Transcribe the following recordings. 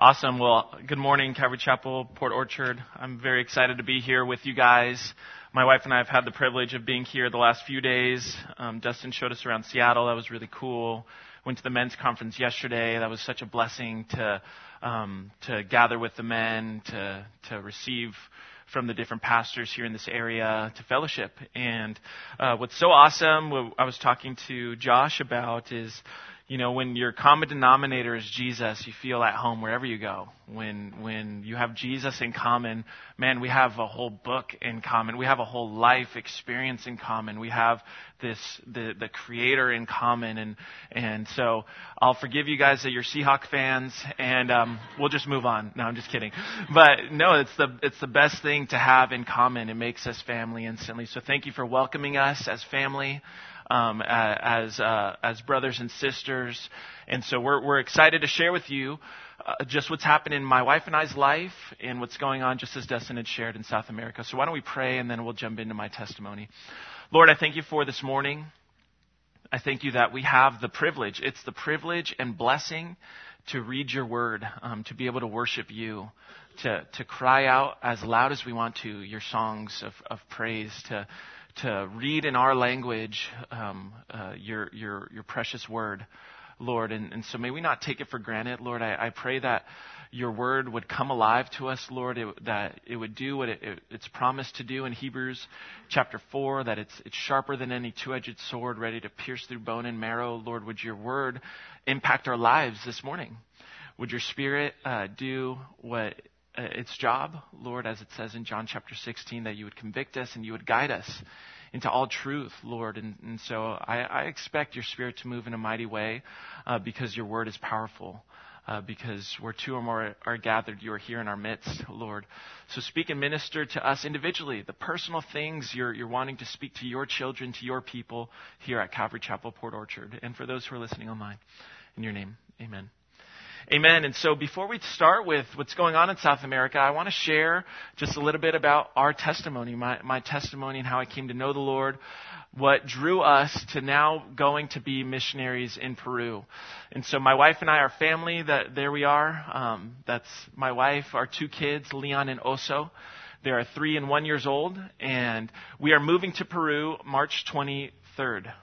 Awesome. Well, good morning, Calvary Chapel, Port Orchard. I'm very excited to be here with you guys. My wife and I have had the privilege of being here the last few days. Dustin showed us around Seattle. That was really cool. Went to the men's conference yesterday. That was such a blessing to gather with the men, to receive from the different pastors here in this area, to fellowship. And what's so awesome, what I was talking to Josh about is, you know, when your common denominator is Jesus, you feel at home wherever you go. When you have Jesus in common, man, we have a whole book in common. We have a whole life experience in common. We have the Creator in common. And so I'll forgive you guys that you're Seahawk fans, and we'll just move on. No, I'm just kidding. But no, it's the best thing to have in common. It makes us family instantly. So thank you for welcoming us as family. As brothers and sisters. And so we're excited to share with you just what's happened in my wife and I's life and what's going on, just as Dustin had shared, in South America. So why don't we pray, and then we'll jump into my testimony. Lord, I thank you for this morning. I thank you that we have the privilege. It's the privilege and blessing to read your word, to be able to worship you, to cry out as loud as we want to your songs of praise, to read in our language your precious word, Lord. And so may we not take it for granted, Lord. I pray that your word would come alive to us, Lord, that it would do what it's promised to do in Hebrews chapter 4, that it's sharper than any two-edged sword, ready to pierce through bone and marrow. Lord, would your word impact our lives this morning? Would your spirit do what its job, Lord, as it says in John chapter 16, that you would convict us and you would guide us into all truth, Lord. And so I expect your spirit to move in a mighty way because your word is powerful. Because where two or more are gathered, you are here in our midst, Lord. So speak and minister to us individually, the personal things you're wanting to speak to your children, to your people here at Calvary Chapel, Port Orchard. And for those who are listening online, in your name, amen. Amen. And so before we start with what's going on in South America, I want to share just a little bit about our testimony, my testimony and how I came to know the Lord, what drew us to now going to be missionaries in Peru. And so my wife and I are family. There we are. That's my wife, our two kids, Leon and Oso. They are 3 and 1 years old, and we are moving to Peru March 23rd.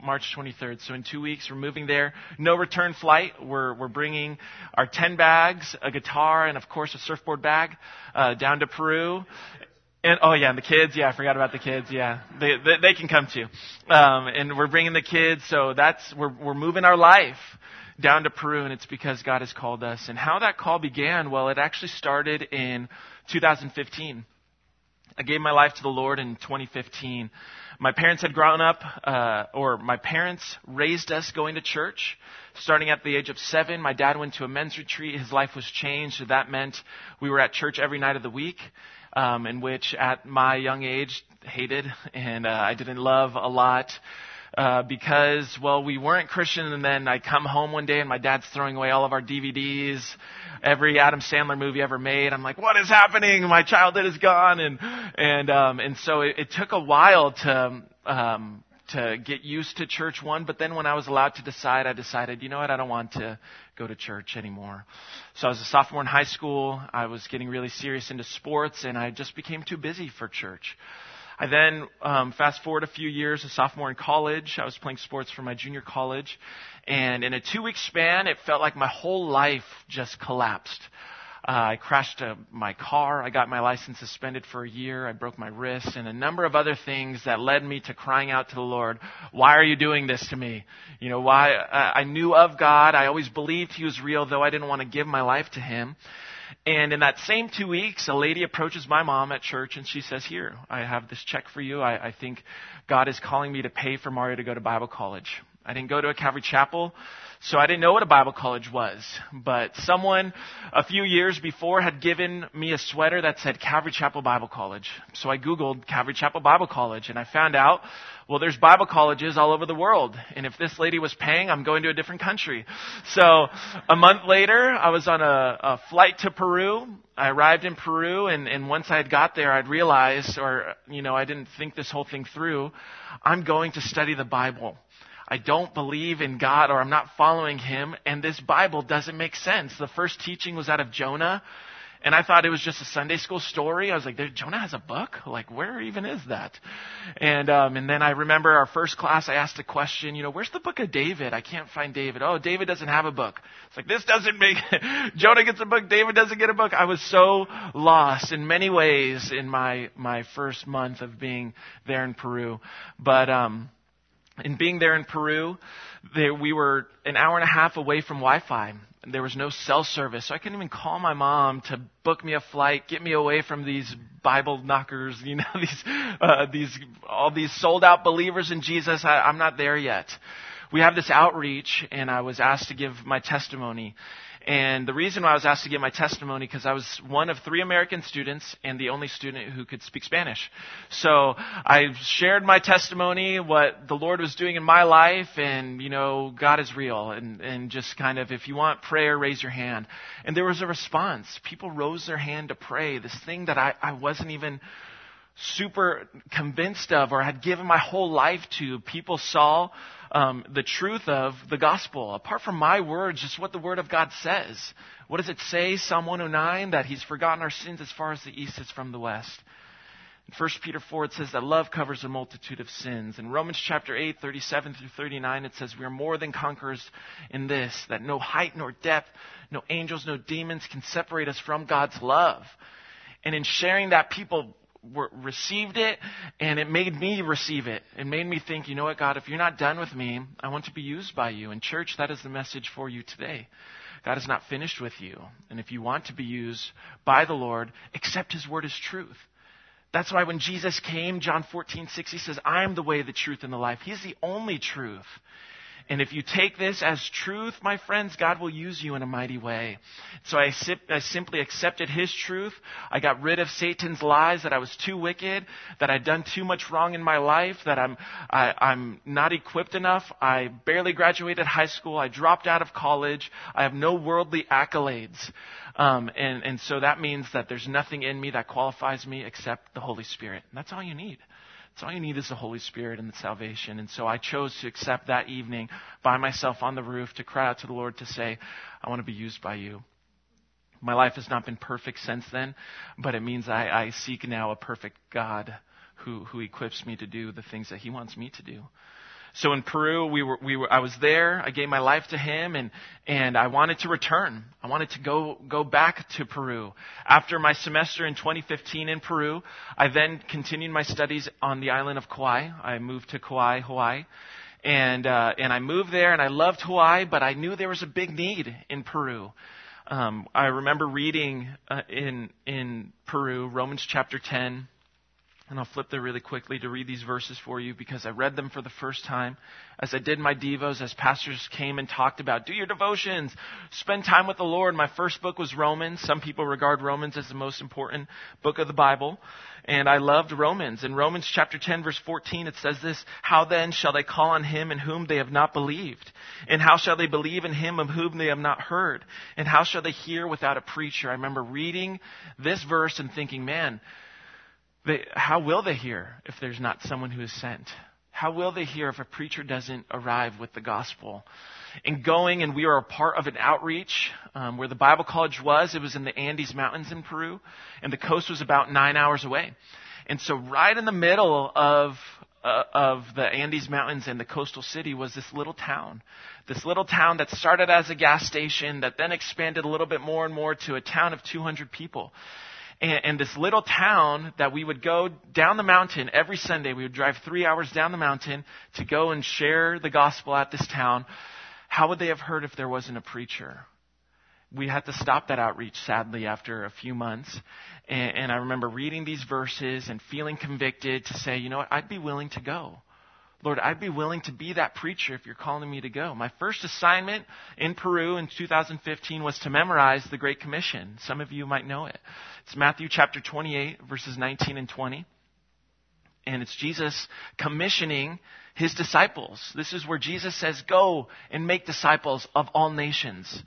So in 2 weeks, we're moving there. No return flight. We're bringing our 10 bags, a guitar, and of course a surfboard bag down to Peru. And and the kids. Yeah, I forgot about the kids. Yeah, they can come too. And we're bringing the kids. So we're moving our life down to Peru, and it's because God has called us. And how that call began? Well, it actually started in 2015. I gave my life to the Lord in 2015. My parents had grown up, my parents raised us going to church. Starting at the age of 7, my dad went to a men's retreat. His life was changed. So that meant we were at church every night of the week, in which at my young age, hated and I didn't love a lot. Because, we weren't Christian, and then I come home one day and my dad's throwing away all of our DVDs, every Adam Sandler movie ever made. I'm like, what is happening? My childhood is gone. And so it took a while to get used to church, but then when I was allowed to decide, I decided, you know what, I don't want to go to church anymore. So I was a sophomore in high school. I was getting really serious into sports, and I just became too busy for church. I then, fast forward a few years, a sophomore in college. I was playing sports for my junior college. And in a 2-week span, it felt like my whole life just collapsed. I crashed my car. I got my license suspended for a year. I broke my wrist, and a number of other things that led me to crying out to the Lord, why are you doing this to me? You know, why? I knew of God. I always believed He was real, though I didn't want to give my life to Him. And in that same 2 weeks, a lady approaches my mom at church, and she says, here, I have this check for you. I think God is calling me to pay for Mario to go to Bible college. I didn't go to a Calvary Chapel, so I didn't know what a Bible college was. But someone a few years before had given me a sweater that said Calvary Chapel Bible College. So I Googled Calvary Chapel Bible College, and I found out, there's Bible colleges all over the world. And if this lady was paying, I'm going to a different country. So a month later, I was on a flight to Peru. I arrived in Peru, and once I had got there, I'd realized, I didn't think this whole thing through, I'm going to study the Bible. I don't believe in God or I'm not following him, and this Bible doesn't make sense. The first teaching was out of Jonah, and I thought it was just a Sunday school story. I was like, Jonah has a book? Like, where even is that? And then I remember our first class, I asked a question, where's the book of David? I can't find David. Oh, David doesn't have a book. It's like, this doesn't make, Jonah gets a book, David doesn't get a book. I was so lost in many ways in my first month of being there in Peru. But, in being there in Peru, we were an hour and a half away from Wi-Fi. There was no cell service, so I couldn't even call my mom to book me a flight, get me away from these Bible knockers, all these sold out believers in Jesus. I'm not there yet. We have this outreach, and I was asked to give my testimony. And the reason why I was asked to give my testimony, because I was one of 3 American students and the only student who could speak Spanish. So I shared my testimony, what the Lord was doing in my life, and, God is real. And just kind of, if you want prayer, raise your hand. And there was a response. People rose their hand to pray, this thing that I wasn't even super convinced of or had given my whole life to. People saw the truth of the gospel. Apart from my words, just what the Word of God says. What does it say? Psalm 109, that He's forgotten our sins as far as the east is from the west. In 1 Peter 4, it says that love covers a multitude of sins. In Romans chapter 8, 37 through 39, it says we are more than conquerors in this, that no height nor depth, no angels, no demons can separate us from God's love. And in sharing that, people received it, and it made me receive it. It made me think, you know what, God, if you're not done with me, I want to be used by you. And church, that is the message for you today. God is not finished with you. And if you want to be used by the Lord, accept His word as truth. That's why when Jesus came, John 14:6, He says, I am the way, the truth, and the life. He's the only truth. And if you take this as truth, my friends, God will use you in a mighty way. So I simply accepted His truth. I got rid of Satan's lies that I was too wicked, that I'd done too much wrong in my life, that I'm not equipped enough. I barely graduated high school. I dropped out of college. I have no worldly accolades. And so that means that there's nothing in me that qualifies me except the Holy Spirit. And that's all you need. So all you need is the Holy Spirit and the salvation. And so I chose to accept that evening by myself on the roof to cry out to the Lord to say, I want to be used by you. My life has not been perfect since then, but it means I seek now a perfect God who equips me to do the things that He wants me to do. So in Peru, I was there. I gave my life to Him, and I wanted to return. I wanted to go back to Peru. After my semester in 2015 in Peru, I then continued my studies on the island of Kauai. I moved to Kauai, Hawaii, and I moved there, and I loved Hawaii, but I knew there was a big need in Peru. I remember reading in Peru, Romans chapter 10. And I'll flip there really quickly to read these verses for you because I read them for the first time as I did my devos, as pastors came and talked about, do your devotions, spend time with the Lord. My first book was Romans. Some people regard Romans as the most important book of the Bible. And I loved Romans. In Romans chapter 10, verse 14, it says this, how then shall they call on Him in whom they have not believed? And how shall they believe in Him of whom they have not heard? And how shall they hear without a preacher? I remember reading this verse and thinking, man, how will they hear if there's not someone who is sent? How will they hear if a preacher doesn't arrive with the gospel? And we were a part of an outreach where the Bible College was. It was in the Andes Mountains in Peru, and the coast was about 9 hours away. And so right in the middle of the Andes Mountains and the coastal city was this little town. This little town that started as a gas station that then expanded a little bit more and more to a town of 200 people. And this little town that we would go down the mountain every Sunday, we would drive 3 hours down the mountain to go and share the gospel at this town. How would they have heard if there wasn't a preacher? We had to stop that outreach, sadly, after a few months. And I remember reading these verses and feeling convicted to say, you know what, I'd be willing to go. Lord, I'd be willing to be that preacher if you're calling me to go. My first assignment in Peru in 2015 was to memorize the Great Commission. Some of you might know it. It's Matthew chapter 28, verses 19 and 20. And it's Jesus commissioning His disciples. This is where Jesus says, go and make disciples of all nations.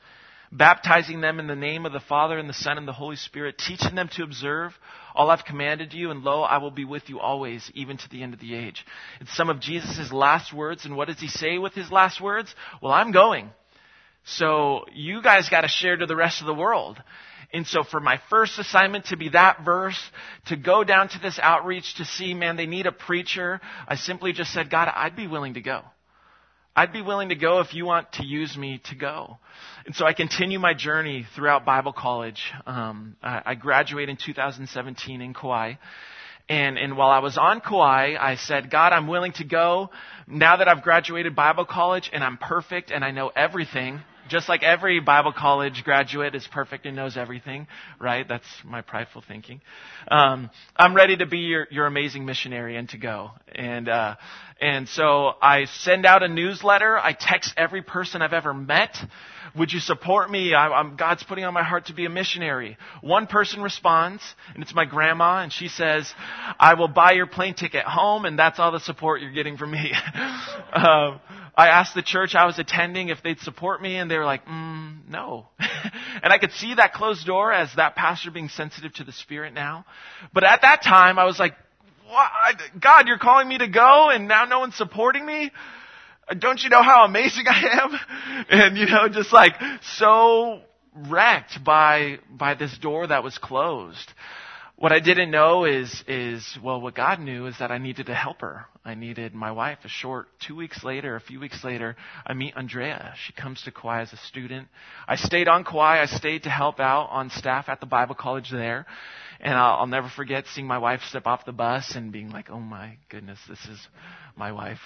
baptizing them in the name of the Father and the Son and the Holy Spirit, teaching them to observe all I've commanded you, and lo, I will be with you always, even to the end of the age. It's some of Jesus' last words, and what does he say with his last words? Well, I'm going. So you guys got to share to the rest of the world. And so for my first assignment to be that verse, to go down to this outreach to see, man, they need a preacher, I simply just said, God, I'd be willing to go. I'd be willing to go if you want to use me to go. And so I continue my journey throughout Bible college. I graduated in 2017 in Kauai. And while I was on Kauai, I said, God, I'm willing to go. Now that I've graduated Bible college and I'm perfect and I know everything, just like every Bible college graduate is perfect and knows everything, right? That's my prideful thinking. I'm ready to be your amazing missionary and to go. And so I send out a newsletter. I text every person I've ever met. Would you support me? God's putting on my heart to be a missionary. One person responds, and it's my grandma, and she says, I will buy your plane ticket home, and that's all the support you're getting from me. I asked the church I was attending if they'd support me, and they were like, no. And I could see that closed door as that pastor being sensitive to the Spirit now. But at that time, I was like, what? God, you're calling me to go, and now no one's supporting me? Don't you know how amazing I am? And, just like so wrecked by this door that was closed. What I didn't know is what God knew is that I needed a helper. I needed my wife. A few weeks later, I meet Andrea. She comes to Kauai as a student. I stayed on Kauai. I stayed to help out on staff at the Bible college there. And I'll never forget seeing my wife step off the bus and being like, oh my goodness, this is my wife.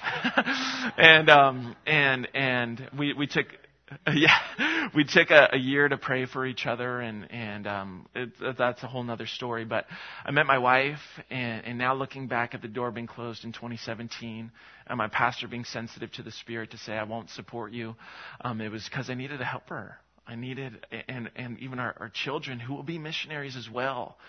and we took a year to pray for each other, and that's a whole nother story. But I met my wife, and now looking back at the door being closed in 2017, and my pastor being sensitive to the Spirit to say, I won't support you, it was because I needed a helper. I needed, and even our children who will be missionaries as well.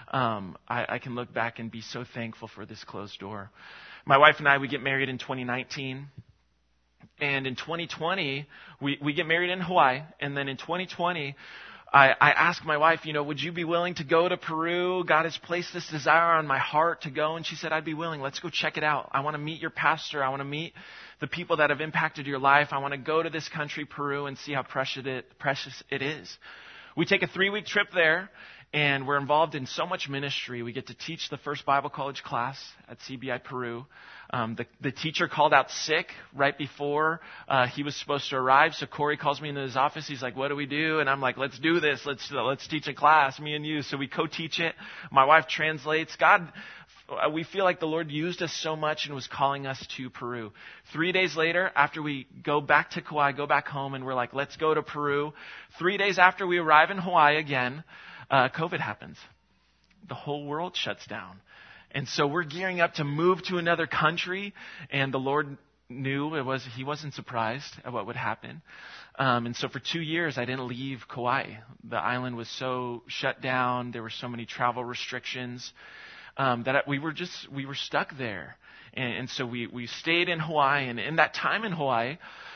I can look back and be so thankful for this closed door. My wife and I, we get married in 2019. And in 2020, we get married in Hawaii. And then in 2020, I asked my wife, would you be willing to go to Peru? God has placed this desire on my heart to go. And she said, I'd be willing. Let's go check it out. I want to meet your pastor. I want to meet the people that have impacted your life. I want to go to this country, Peru, and see how precious it is. We take a 3-week trip there. And we're involved in so much ministry. We get to teach the first Bible college class at CBI Peru. The teacher called out sick right before he was supposed to arrive. So Corey calls me into his office. He's like, what do we do? And I'm like, let's do this. Let's teach a class, me and you. So we co-teach it. My wife translates. We feel like the Lord used us so much and was calling us to Peru. 3 days later, after we go back to Kauai, go back home, and we're like, let's go to Peru. 3 days after we arrive in Hawaii again, COVID happens. The whole world shuts down. And so we're gearing up to move to another country, and the Lord knew He wasn't surprised at what would happen. And so for 2 years, I didn't leave Kauai. The island was so shut down. There were so many travel restrictions that we were stuck there. And so we stayed in Hawaii, and in that time in Hawaii,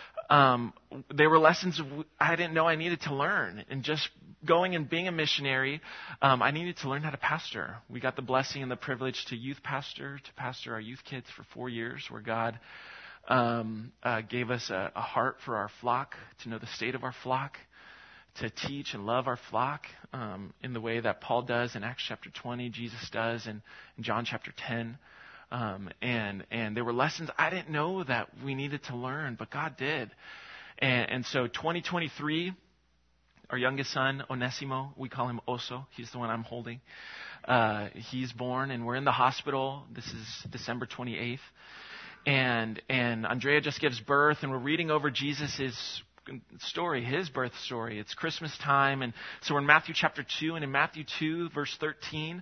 there were lessons I didn't know I needed to learn. And just going and being a missionary, I needed to learn how to pastor. We got the blessing and the privilege to pastor our youth kids for 4 years, where God gave us a heart for our flock, to know the state of our flock, to teach and love our flock in the way that Paul does in Acts chapter 20, Jesus does in John chapter 10. And there were lessons I didn't know that we needed to learn, but God did. And so 2023, our youngest son, Onesimo, we call him Oso. He's the one I'm holding. He's born, and we're in the hospital. This is December 28th. And Andrea just gives birth, and we're reading over Jesus' story, his birth story. It's Christmas time, and so we're in Matthew chapter 2, and in Matthew 2, verse 13,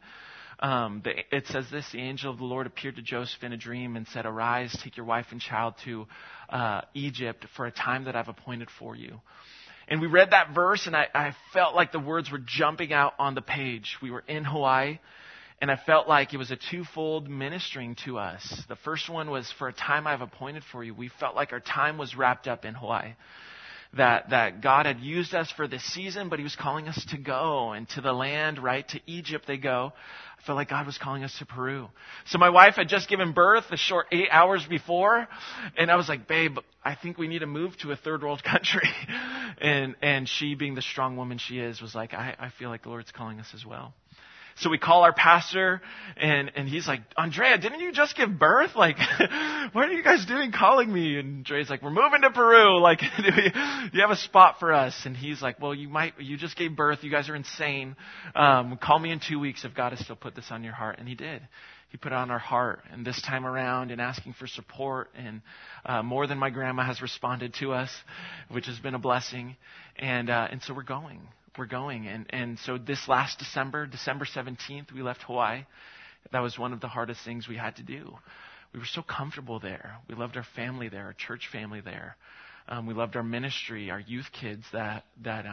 it says this: the angel of the Lord appeared to Joseph in a dream and said, arise, take your wife and child to Egypt for a time that I've appointed for you. And we read that verse, and I felt like the words were jumping out on the page. We were in Hawaii, and I felt like it was a twofold ministering to us. The first one was, for a time I've appointed for you. We felt like our time was wrapped up in Hawaii. that God had used us for this season, but he was calling us to go and to the land, right? To Egypt they go. I felt like God was calling us to Peru. So my wife had just given birth a short 8 hours before, and I was like, babe, I think we need to move to a third world country. And she, being the strong woman she is, was like, I feel like the Lord's calling us as well. So we call our pastor, and he's like, Andrea, didn't you just give birth? Like, what are you guys doing calling me? And Andrea's like, we're moving to Peru. Like, do you have a spot for us? And he's like, well, you just gave birth. You guys are insane. Call me in 2 weeks if God has still put this on your heart. And he did. He put it on our heart. And this time around, in asking for support, and more than my grandma has responded to us, which has been a blessing. And so we're going. And so this last December 17th, we left Hawaii. That was one of the hardest things we had to do. We were so comfortable there. We loved our family there, our church family there. We loved our ministry, our youth kids that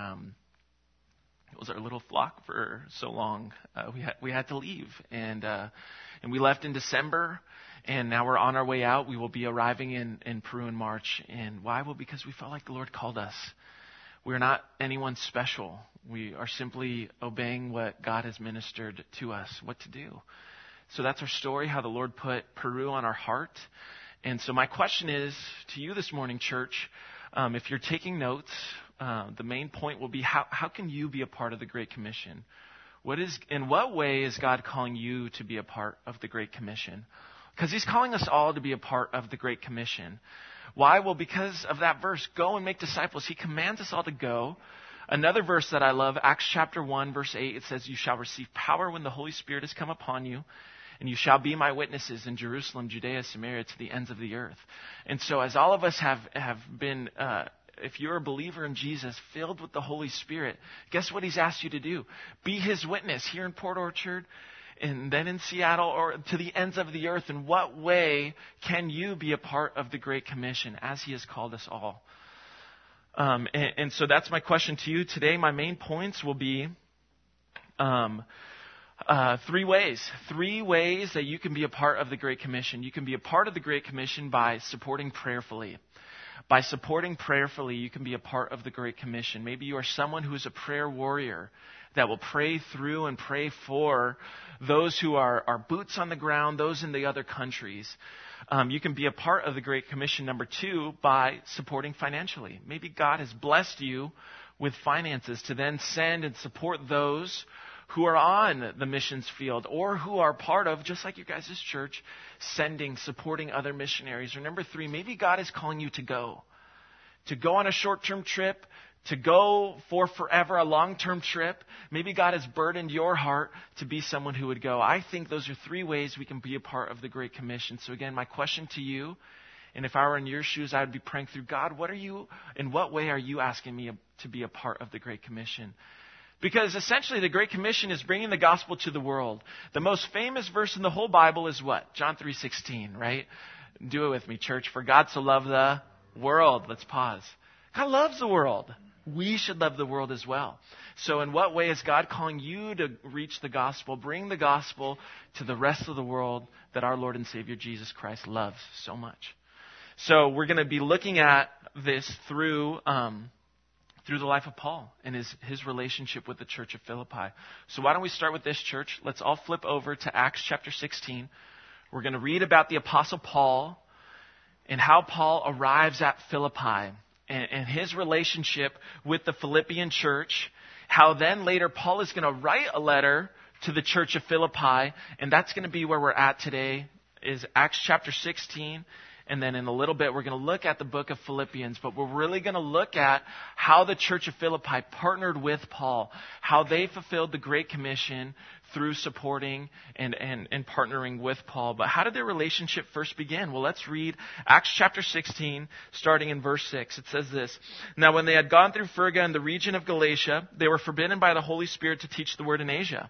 it was our little flock for so long. We had to leave. And we left in December, and now we're on our way out. We will be arriving in Peru in March. And why? Well, because we felt like the Lord called us. We're not anyone special. We are simply obeying what God has ministered to us, what to do. So that's our story, how the Lord put Peru on our heart. And so my question is to you this morning, church, if you're taking notes, the main point will be how can you be a part of the Great Commission? In what way is God calling you to be a part of the Great Commission? Because he's calling us all to be a part of the Great Commission. Why? Well, because of that verse, go and make disciples. He commands us all to go. Another verse that I love, Acts chapter 1, verse 8, it says, you shall receive power when the Holy Spirit has come upon you, and you shall be my witnesses in Jerusalem, Judea, Samaria, to the ends of the earth. And so as all of us have been, if you're a believer in Jesus, filled with the Holy Spirit, guess what he's asked you to do? Be his witness here in Port Orchard, and then in Seattle, or to the ends of the earth. In what way can you be a part of the Great Commission as he has called us all? And so that's my question to you today. My main points will be 3 ways. 3 ways that you can be a part of the Great Commission. You can be a part of the Great Commission by supporting prayerfully. By supporting prayerfully, you can be a part of the Great Commission. Maybe you are someone who is a prayer warrior that will pray through and pray for those who are boots on the ground, those in the other countries. You can be a part of the Great Commission, number 2, by supporting financially. Maybe God has blessed you with finances to then send and support those who are on the missions field or who are part of, just like you guys' church, supporting other missionaries. Or number 3, maybe God is calling you to go on a short-term trip, to go for forever, a long-term trip. Maybe God has burdened your heart to be someone who would go. I think those are 3 ways we can be a part of the Great Commission. So again, my question to you, and if I were in your shoes, I would be praying through, God, in what way are you asking me to be a part of the Great Commission? Because essentially the Great Commission is bringing the gospel to the world. The most famous verse in the whole Bible is what? John 3:16, right? Do it with me, church. For God so loved the world. Let's pause. God loves the world. We should love the world as well. So in what way is God calling you to reach the gospel, bring the gospel to the rest of the world that our Lord and Savior Jesus Christ loves so much? So we're going to be looking at this through the life of Paul and his relationship with the church of Philippi. So why don't we start with this, church? Let's all flip over to Acts chapter 16. We're going to read about the Apostle Paul and how Paul arrives at Philippi and his relationship with the Philippian church, how then later Paul is going to write a letter to the church of Philippi, and that's going to be where we're at today, is Acts chapter 16, and then in a little bit we're going to look at the book of Philippians, but we're really going to look at how the church of Philippi partnered with Paul, how they fulfilled the Great Commission through supporting and partnering with Paul. But how did their relationship first begin? Well, let's read Acts chapter 16, starting in verse 6. It says this: Now when they had gone through Phrygia and the region of Galatia, they were forbidden by the Holy Spirit to teach the word in Asia.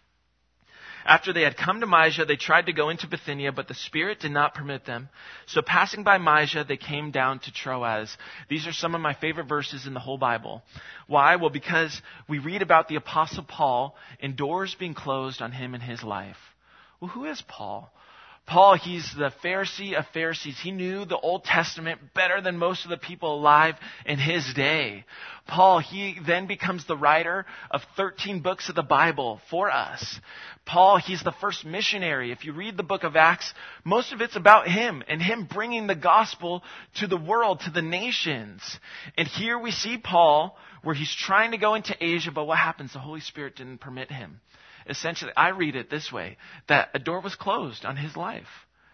After they had come to Mysia, they tried to go into Bithynia, but the Spirit did not permit them. So passing by Mysia, they came down to Troas. These are some of my favorite verses in the whole Bible. Why? Well, because we read about the Apostle Paul and doors being closed on him in his life. Well, who is Paul? Paul, he's the Pharisee of Pharisees. He knew the Old Testament better than most of the people alive in his day. Paul, he then becomes the writer of 13 books of the Bible for us. Paul, he's the first missionary. If you read the book of Acts, most of it's about him and him bringing the gospel to the world, to the nations. And here we see Paul, where he's trying to go into Asia, but what happens? The Holy Spirit didn't permit him. Essentially, I read it this way, that a door was closed on his life.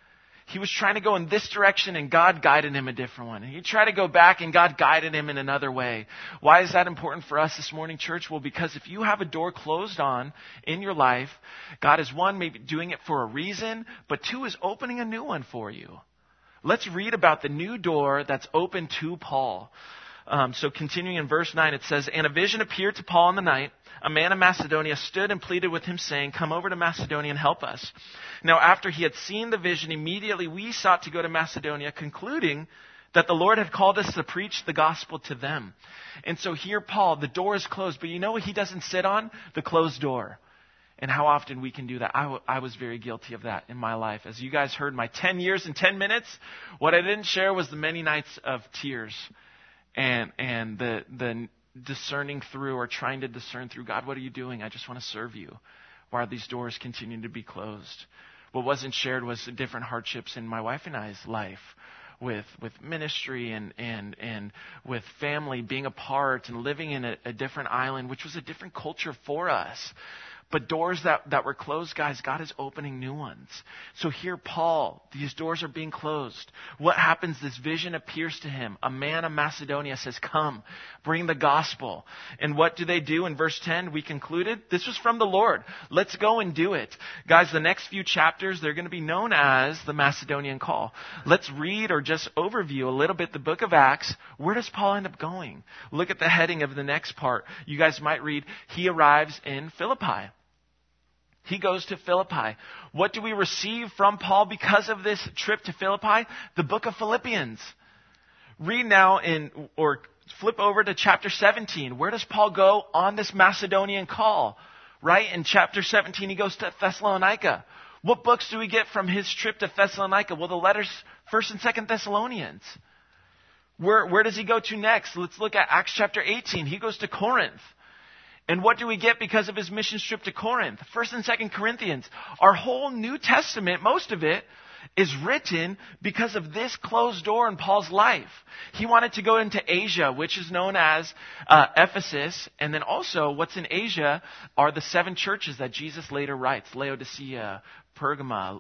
He was trying to go in this direction and God guided him a different one. He tried to go back and God guided him in another way. Why is that important for us this morning, church? Well, because if you have a door closed on in your life, God is, one, maybe doing it for a reason, but two, is opening a new one for you. Let's read about the new door that's open to Paul. So continuing in verse 9, it says, "And a vision appeared to Paul in the night. A man of Macedonia stood and pleaded with him, saying, 'Come over to Macedonia and help us.' Now after he had seen the vision, immediately we sought to go to Macedonia, concluding that the Lord had called us to preach the gospel to them." And so here Paul, the door is closed, but you know what he doesn't sit on? The closed door. And how often we can do that. I was very guilty of that in my life. As you guys heard, my 10 years and 10 minutes, what I didn't share was the many nights of tears and the discerning through, or trying to discern through, God, what are you doing? I just want to serve you. Why are these doors continuing to be closed? What wasn't shared was the different hardships in my wife and I's life with ministry and with family, being apart and living in a different island, which was a different culture for us. But doors that were closed, guys, God is opening new ones. So here, Paul, these doors are being closed. What happens? This vision appears to him. A man of Macedonia says, "Come, bring the gospel." And what do they do? In verse 10, we concluded, this was from the Lord. Let's go and do it. Guys, the next few chapters, they're going to be known as the Macedonian Call. Let's read, or just overview a little bit, the book of Acts. Where does Paul end up going? Look at the heading of the next part. You guys might read, he arrives in Philippi. He goes to Philippi. What do we receive from Paul because of this trip to Philippi? The book of Philippians. Read now or flip over to chapter 17. Where does Paul go on this Macedonian call? Right? In chapter 17, he goes to Thessalonica. What books do we get from his trip to Thessalonica? Well, the letters 1st and 2nd Thessalonians. Where does he go to next? Let's look at Acts chapter 18. He goes to Corinth. And what do we get because of his mission trip to Corinth? 1st and 2nd Corinthians. Our whole New Testament, most of it, is written because of this closed door in Paul's life. He wanted to go into Asia, which is known as Ephesus. And then also what's in Asia are the 7 churches that Jesus later writes. Laodicea, Pergama,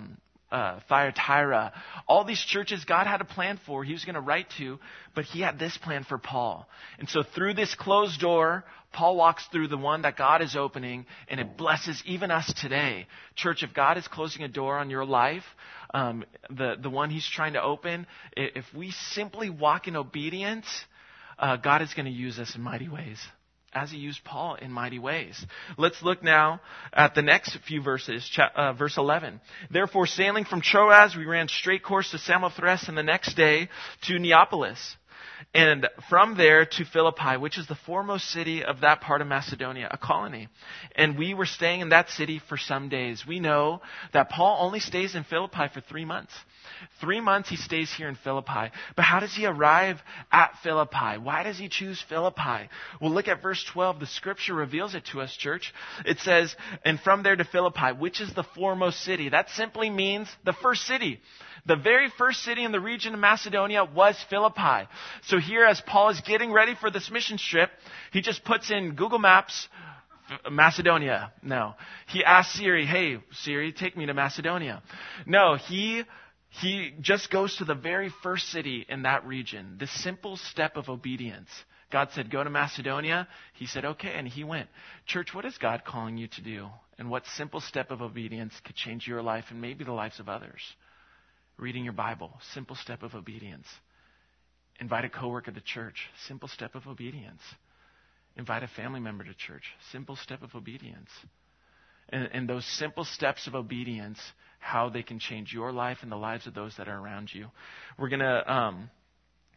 Thyatira. All these churches God had a plan for. He was going to write to, but he had this plan for Paul. And so through this closed door, Paul walks through the one that God is opening, and it blesses even us today. Church, if God is closing a door on your life, the one he's trying to open, if we simply walk in obedience, God is going to use us in mighty ways, as he used Paul in mighty ways. Let's look now at the next few verses, verse 11. "Therefore, sailing from Troas, we ran straight course to Samothrace, and the next day to Neapolis. And from there to Philippi, which is the foremost city of that part of Macedonia, a colony. And we were staying in that city for some days." We know that Paul only stays in Philippi for 3 months. 3 months he stays here in Philippi. But how does he arrive at Philippi? Why does he choose Philippi? Well, look at verse 12. The scripture reveals it to us, church. It says, "And from there to Philippi, which is the foremost city." That simply means the first city. The very first city in the region of Macedonia was Philippi. So here, as Paul is getting ready for this mission trip, he just puts in Google Maps, Macedonia. No. He asks Siri, "Hey, Siri, take me to Macedonia." No, he just goes to the very first city in that region. The simple step of obedience. God said, "Go to Macedonia." He said, "Okay," and he went. Church, what is God calling you to do? And what simple step of obedience could change your life and maybe the lives of others? Reading your Bible, simple step of obedience. Invite a coworker to church, simple step of obedience. Invite a family member to church, simple step of obedience. And those simple steps of obedience, how they can change your life and the lives of those that are around you. We're going to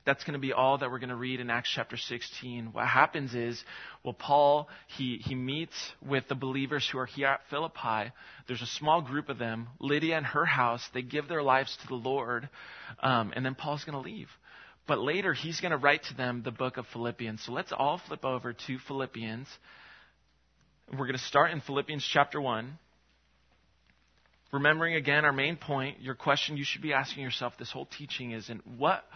that's going to be all that we're going to read in Acts chapter 16. What happens is, Paul, he meets with the believers who are here at Philippi. There's a small group of them. Lydia and her house, they give their lives to the Lord. And then Paul's going to leave. But later, he's going to write to them the book of Philippians. So let's all flip over to Philippians. We're going to start in Philippians chapter 1. Remembering again our main point, your question you should be asking yourself this whole teaching is, in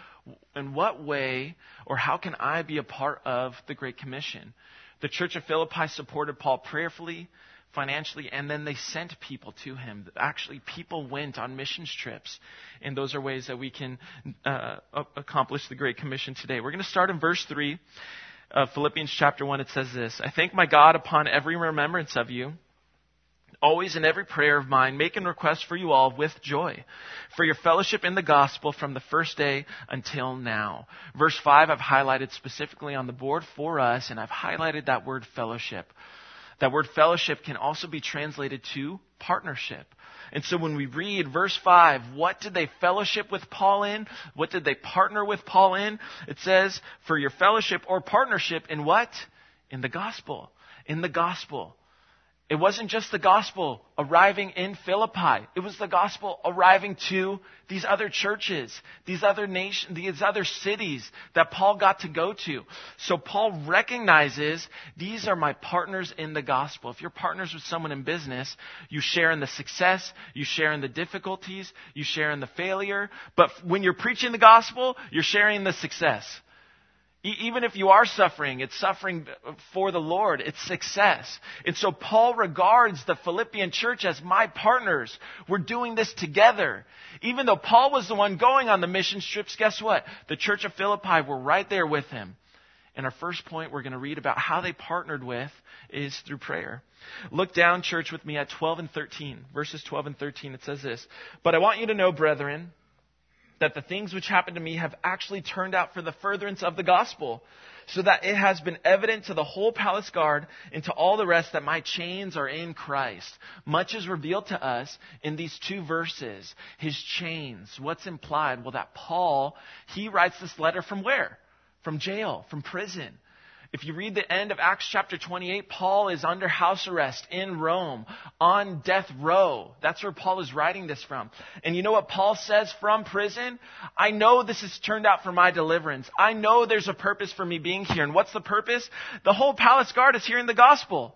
what way or how can I be a part of the Great Commission? The church of Philippi supported Paul prayerfully, financially, and then they sent people to him. Actually, people went on missions trips, and those are ways that we can accomplish the Great Commission today. We're going to start in verse 3 of Philippians chapter 1. It says this: I thank my God upon every remembrance of you, always in every prayer of mine, making request for you all with joy, for your fellowship in the gospel from the first day until now. Verse 5 I've highlighted specifically on the board for us, and I've highlighted that word fellowship. That word fellowship can also be translated to partnership. And so when we read verse 5, what did they fellowship with Paul in? What did they partner with Paul in? It says, for your fellowship or partnership in what? In the gospel. In the gospel. It wasn't just the gospel arriving in Philippi. It was the gospel arriving to these other churches, these other nations, these other cities that Paul got to go to. So Paul recognizes these are my partners in the gospel. If you're partners with someone in business, you share in the success, you share in the difficulties, you share in the failure. But when you're preaching the gospel, you're sharing in the success. Even if you are suffering, it's suffering for the Lord. It's success. And so Paul regards the Philippian church as my partners. We're doing this together. Even though Paul was the one going on the mission trips, guess what? The church of Philippi were right there with him. And our first point we're going to read about how they partnered with is through prayer. Look down, church, with me at 12 and 13. Verses 12 and 13, it says this: But I want you to know, brethren, that the things which happened to me have actually turned out for the furtherance of the gospel, so that it has been evident to the whole palace guard and to all the rest that my chains are in Christ. Much is revealed to us in these two verses. His chains. What's implied? Well, that Paul, he writes this letter from where? From jail, from prison. If you read the end of Acts chapter 28, Paul is under house arrest in Rome, on death row. That's where Paul is writing this from. And you know what Paul says from prison? I know this has turned out for my deliverance. I know there's a purpose for me being here. And what's the purpose? The whole palace guard is hearing the gospel.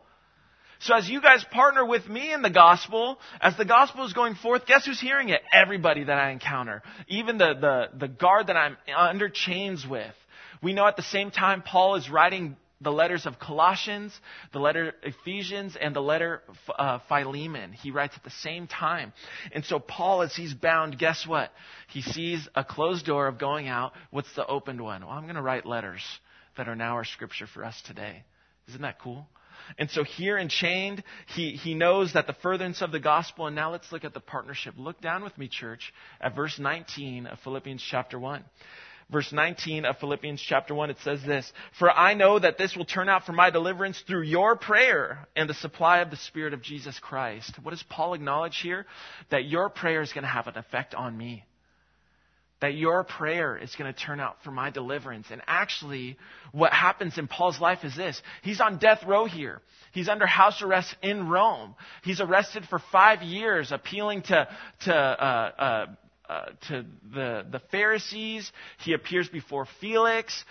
So as you guys partner with me in the gospel, as the gospel is going forth, guess who's hearing it? Everybody that I encounter. Even the guard that I'm under chains with. We know at the same time Paul is writing the letters of Colossians, the letter Ephesians, and the letter Philemon. He writes at the same time. And so Paul, as he's bound, guess what? He sees a closed door of going out. What's the opened one? Well, I'm going to write letters that are now our scripture for us today. Isn't that cool? And so here enchained, he knows that the furtherance of the gospel. And now let's look at the partnership. Look down with me, church, at verse 19 of Philippians chapter 1. Verse 19 of Philippians chapter 1, it says this: For I know that this will turn out for my deliverance through your prayer and the supply of the Spirit of Jesus Christ. What does Paul acknowledge here? That your prayer is going to have an effect on me. That your prayer is going to turn out for my deliverance. And actually, what happens in Paul's life is this. He's on death row here. He's under house arrest in Rome. He's arrested for 5 years, appealing to the Pharisees. He appears before Felix,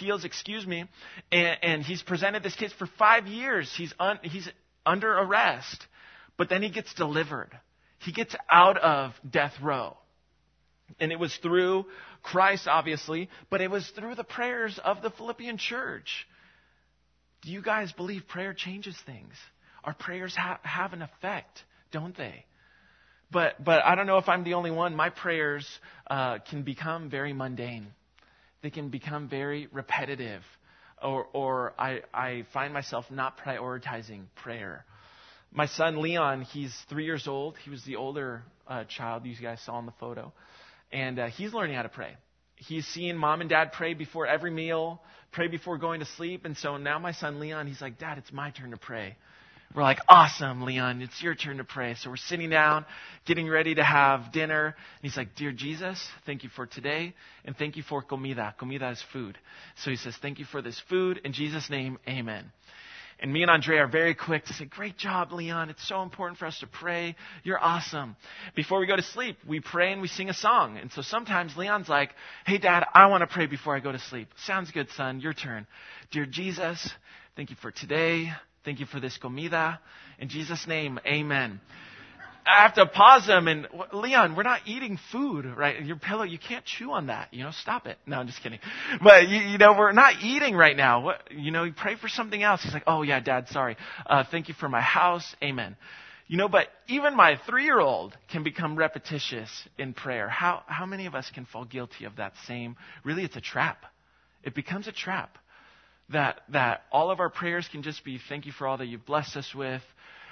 and he's presented this case for 5 years. He's under arrest, but then he gets delivered. He gets out of death row. And it was through Christ, obviously, but it was through the prayers of the Philippian church. Do you guys believe prayer changes things? Our prayers have an effect, don't they? But I don't know if I'm the only one. My prayers can become very mundane. They can become very repetitive. Or I find myself not prioritizing prayer. My son Leon, he's 3 years old. He was the older child you guys saw in the photo. And he's learning how to pray. He's seen mom and dad pray before every meal, pray before going to sleep. And so now my son Leon, he's like, Dad, it's my turn to pray. We're like, awesome, Leon, it's your turn to pray. So we're sitting down, getting ready to have dinner. And he's like, dear Jesus, thank you for today. And thank you for comida. Comida is food. So he says, thank you for this food. In Jesus' name, amen. And me and Andre are very quick to say, great job, Leon. It's so important for us to pray. You're awesome. Before we go to sleep, we pray and we sing a song. And so sometimes Leon's like, hey, Dad, I want to pray before I go to sleep. Sounds good, son. Your turn. Dear Jesus, thank you for today. Thank you for this comida. In Jesus' name, amen. I have to pause them and, Leon, we're not eating food, right? Your pillow, you can't chew on that. Stop it. No, I'm just kidding. But, we're not eating right now. You pray for something else. He's like, oh yeah, Dad, sorry. Thank you for my house. Amen. But even my 3-year-old can become repetitious in prayer. How many of us can fall guilty of that same? Really, it's a trap. It becomes a trap that all of our prayers can just be, thank you for all that you've blessed us with.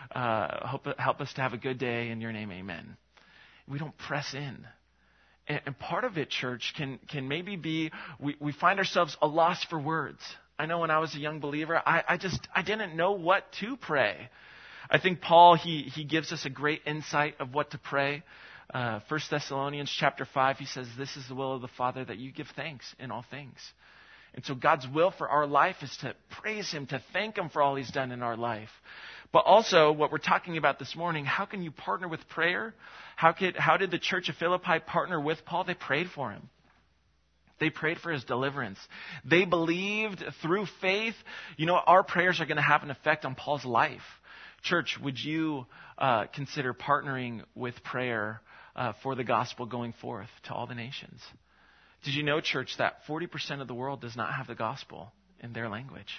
Help us to have a good day in your name, amen. We don't press in. And part of it, church, can maybe be we find ourselves a loss for words. I know when I was a young believer, I didn't know what to pray. I think Paul, he gives us a great insight of what to pray. 1 Thessalonians chapter 5, he says, this is the will of the Father, that you give thanks in all things. And so God's will for our life is to praise Him, to thank Him for all He's done in our life. But also, what we're talking about this morning, how can you partner with prayer? How did the church of Philippi partner with Paul? They prayed for him. They prayed for his deliverance. They believed through faith. Our prayers are going to have an effect on Paul's life. Church, would you consider partnering with prayer for the gospel going forth to all the nations? Did you know, church, that 40% of the world does not have the gospel in their language?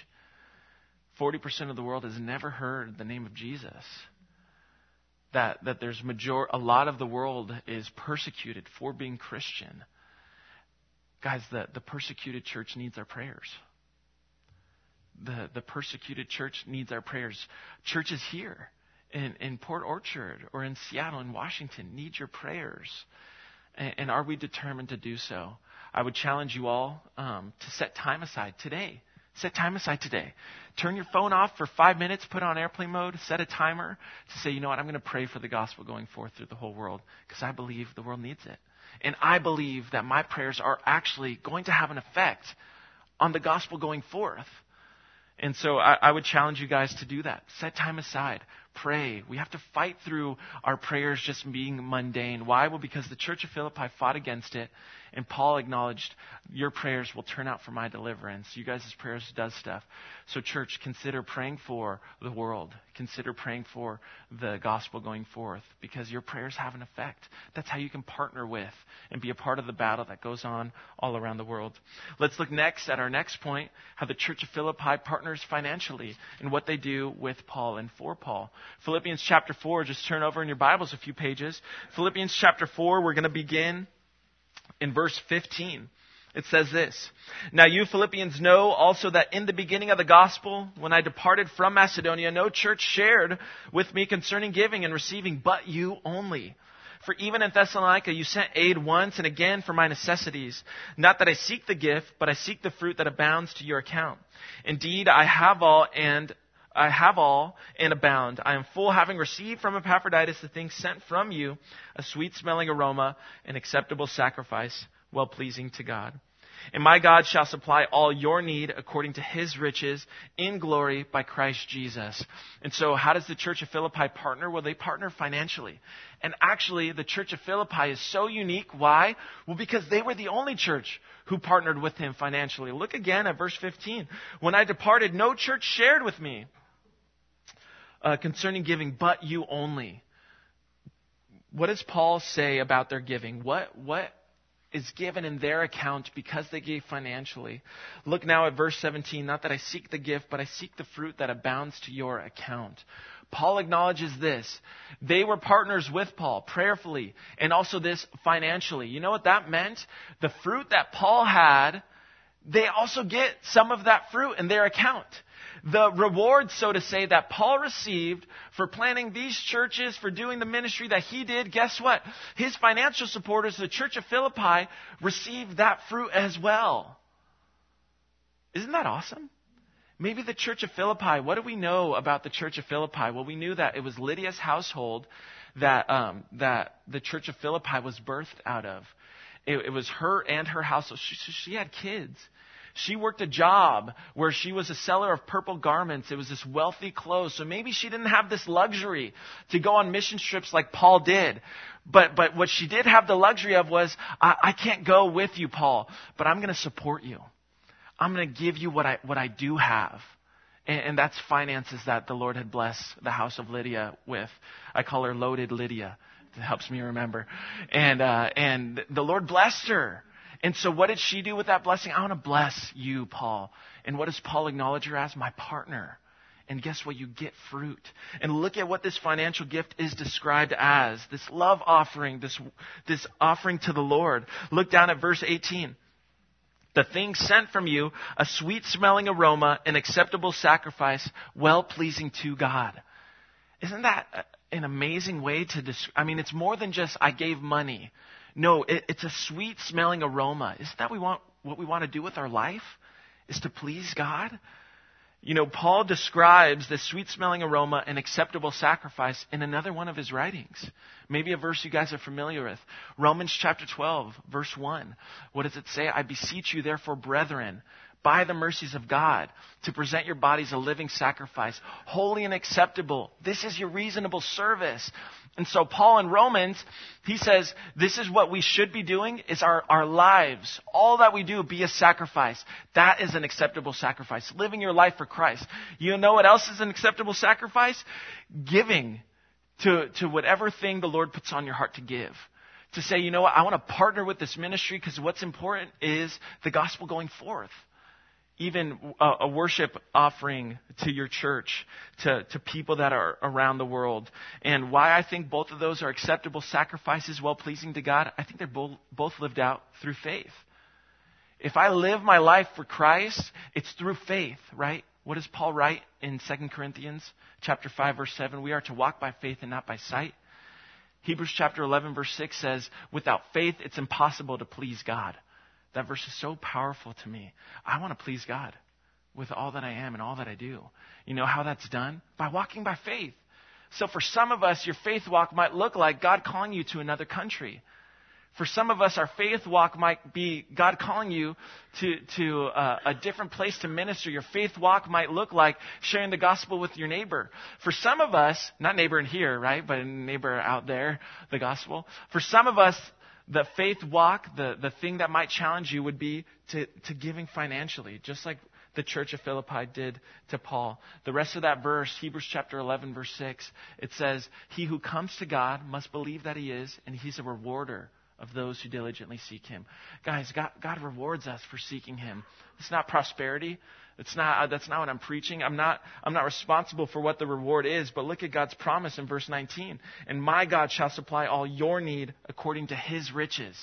40% of the world has never heard the name of Jesus. That there's a lot of the world is persecuted for being Christian. Guys, the persecuted church needs our prayers. The persecuted church needs our prayers. Churches here in Port Orchard or in Seattle and Washington need your prayers. And are we determined to do so? I would challenge you all to set time aside today. Set time aside today. Turn your phone off for 5 minutes, put it on airplane mode, set a timer to say, I'm going to pray for the gospel going forth through the whole world because I believe the world needs it. And I believe that my prayers are actually going to have an effect on the gospel going forth. And so I would challenge you guys to do that. Set time aside. Pray. We have to fight through our prayers just being mundane. Why? Well, because the church of Philippi fought against it. And Paul acknowledged, your prayers will turn out for my deliverance. You guys' prayers does stuff. So church, consider praying for the world. Consider praying for the gospel going forth. Because your prayers have an effect. That's how you can partner with and be a part of the battle that goes on all around the world. Let's look next at our next point, how the church of Philippi partners financially and what they do with Paul and for Paul. Philippians chapter 4, just turn over in your Bibles a few pages. Philippians chapter 4, we're going to begin in verse 15. It says this, now you Philippians know also that in the beginning of the gospel, when I departed from Macedonia, no church shared with me concerning giving and receiving, but you only. For even in Thessalonica you sent aid once and again for my necessities. Not that I seek the gift, but I seek the fruit that abounds to your account. Indeed, I have all and abound. I am full, having received from Epaphroditus the things sent from you, a sweet-smelling aroma, an acceptable sacrifice, well-pleasing to God. And my God shall supply all your need according to His riches in glory by Christ Jesus. And so how does the church of Philippi partner? Well, they partner financially. And actually, the church of Philippi is so unique. Why? Well, because they were the only church who partnered with him financially. Look again at verse 15. When I departed, no church shared with me concerning giving, but you only. What does Paul say about their giving? What is given in their account because they gave financially? Look now at verse 17. Not that I seek the gift, but I seek the fruit that abounds to your account. Paul acknowledges this. They were partners with Paul prayerfully and also this financially. You know what that meant? The fruit that Paul had, they also get some of that fruit in their account. The reward, so to say, that Paul received for planting these churches, for doing the ministry that he did, guess what? His financial supporters, the church of Philippi, received that fruit as well. Isn't that awesome? Maybe the church of Philippi. What do we know about the church of Philippi? Well, we knew that it was Lydia's household that the church of Philippi was birthed out of. It was her and her household. She had kids. She worked a job where she was a seller of purple garments. It was this wealthy clothes. So maybe she didn't have this luxury to go on mission trips like Paul did. But what she did have the luxury of was, I can't go with you, Paul, but I'm going to support you. I'm going to give you what I do have. And that's finances that the Lord had blessed the house of Lydia with. I call her Loaded Lydia. It helps me remember. And the Lord blessed her. And so what did she do with that blessing? I want to bless you, Paul. And what does Paul acknowledge her as? My partner. And guess what? You get fruit. And look at what this financial gift is described as. This love offering, this offering to the Lord. Look down at verse 18. The thing sent from you, a sweet-smelling aroma, an acceptable sacrifice, well-pleasing to God. Isn't that an amazing way to describe? I mean, it's more than just, I gave money. No, it's a sweet-smelling aroma. Isn't that what we want to do with our life? Is to please God? You know, Paul describes this sweet-smelling aroma, an acceptable sacrifice, in another one of his writings. Maybe a verse you guys are familiar with. Romans chapter 12, verse 1. What does it say? I beseech you, therefore, brethren, by the mercies of God, to present your bodies a living sacrifice, holy and acceptable. This is your reasonable service. And so Paul in Romans, he says, this is what we should be doing, is our lives. All that we do, be a sacrifice. That is an acceptable sacrifice. Living your life for Christ. You know what else is an acceptable sacrifice? Giving to whatever thing the Lord puts on your heart to give. To say, you know what, I want to partner with this ministry because what's important is the gospel going forth. Even a worship offering to your church, to people that are around the world. And why I think both of those are acceptable sacrifices, well-pleasing to God, I think they're both lived out through faith. If I live my life for Christ, it's through faith, right? What does Paul write in 2 Corinthians chapter 5, verse 7? We are to walk by faith and not by sight. Hebrews chapter 11, verse 6 says, without faith, it's impossible to please God. That verse is so powerful to me. I want to please God with all that I am and all that I do. You know how that's done? By walking by faith. So for some of us, your faith walk might look like God calling you to another country. For some of us, our faith walk might be God calling you to a different place to minister. Your faith walk might look like sharing the gospel with your neighbor. For some of us, not neighbor in here, right, but neighbor out there, the gospel. For some of us, the faith walk, the thing that might challenge you would be to giving financially, just like the church of Philippi did to Paul. The rest of that verse, Hebrews chapter 11, verse 6, it says, he who comes to God must believe that he is, and he's a rewarder of those who diligently seek him. Guys, God rewards us for seeking him. It's not prosperity. That's not what I'm preaching. I'm not responsible for what the reward is, but look at God's promise in verse 19. And my God shall supply all your need according to his riches.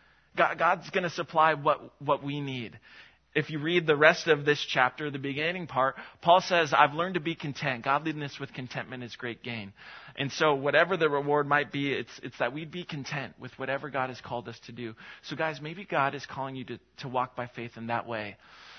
God's going to supply what we need. If you read the rest of this chapter, the beginning part, Paul says, I've learned to be content. Godliness with contentment is great gain. And so whatever the reward might be, it's that we be content with whatever God has called us to do. So guys, maybe God is calling you to walk by faith in that way.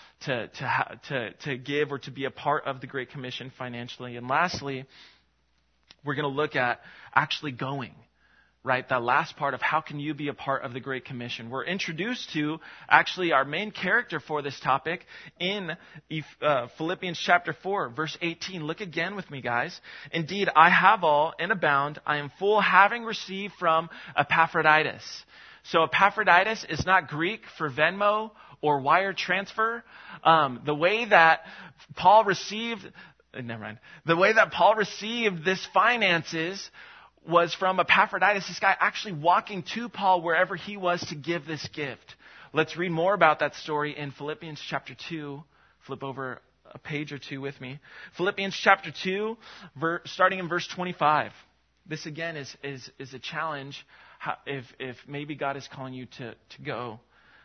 To give or to be a part of the Great Commission financially. And lastly, we're going to look at actually going, right? That last part of how can you be a part of the Great Commission. We're introduced to actually our main character for this topic in Philippians chapter 4, verse 18. Look again with me, guys. Indeed, I have all and abound. I am full, having received from Epaphroditus. So Epaphroditus is not Greek for Venmo or wire transfer. The way that Paul received this finances was from Epaphroditus, this guy actually walking to Paul wherever he was to give this gift. Let's read more about that story in Philippians chapter 2. Flip over a page or two with me. Philippians chapter 2, starting in verse 25. This again is a challenge if maybe God is calling you to go.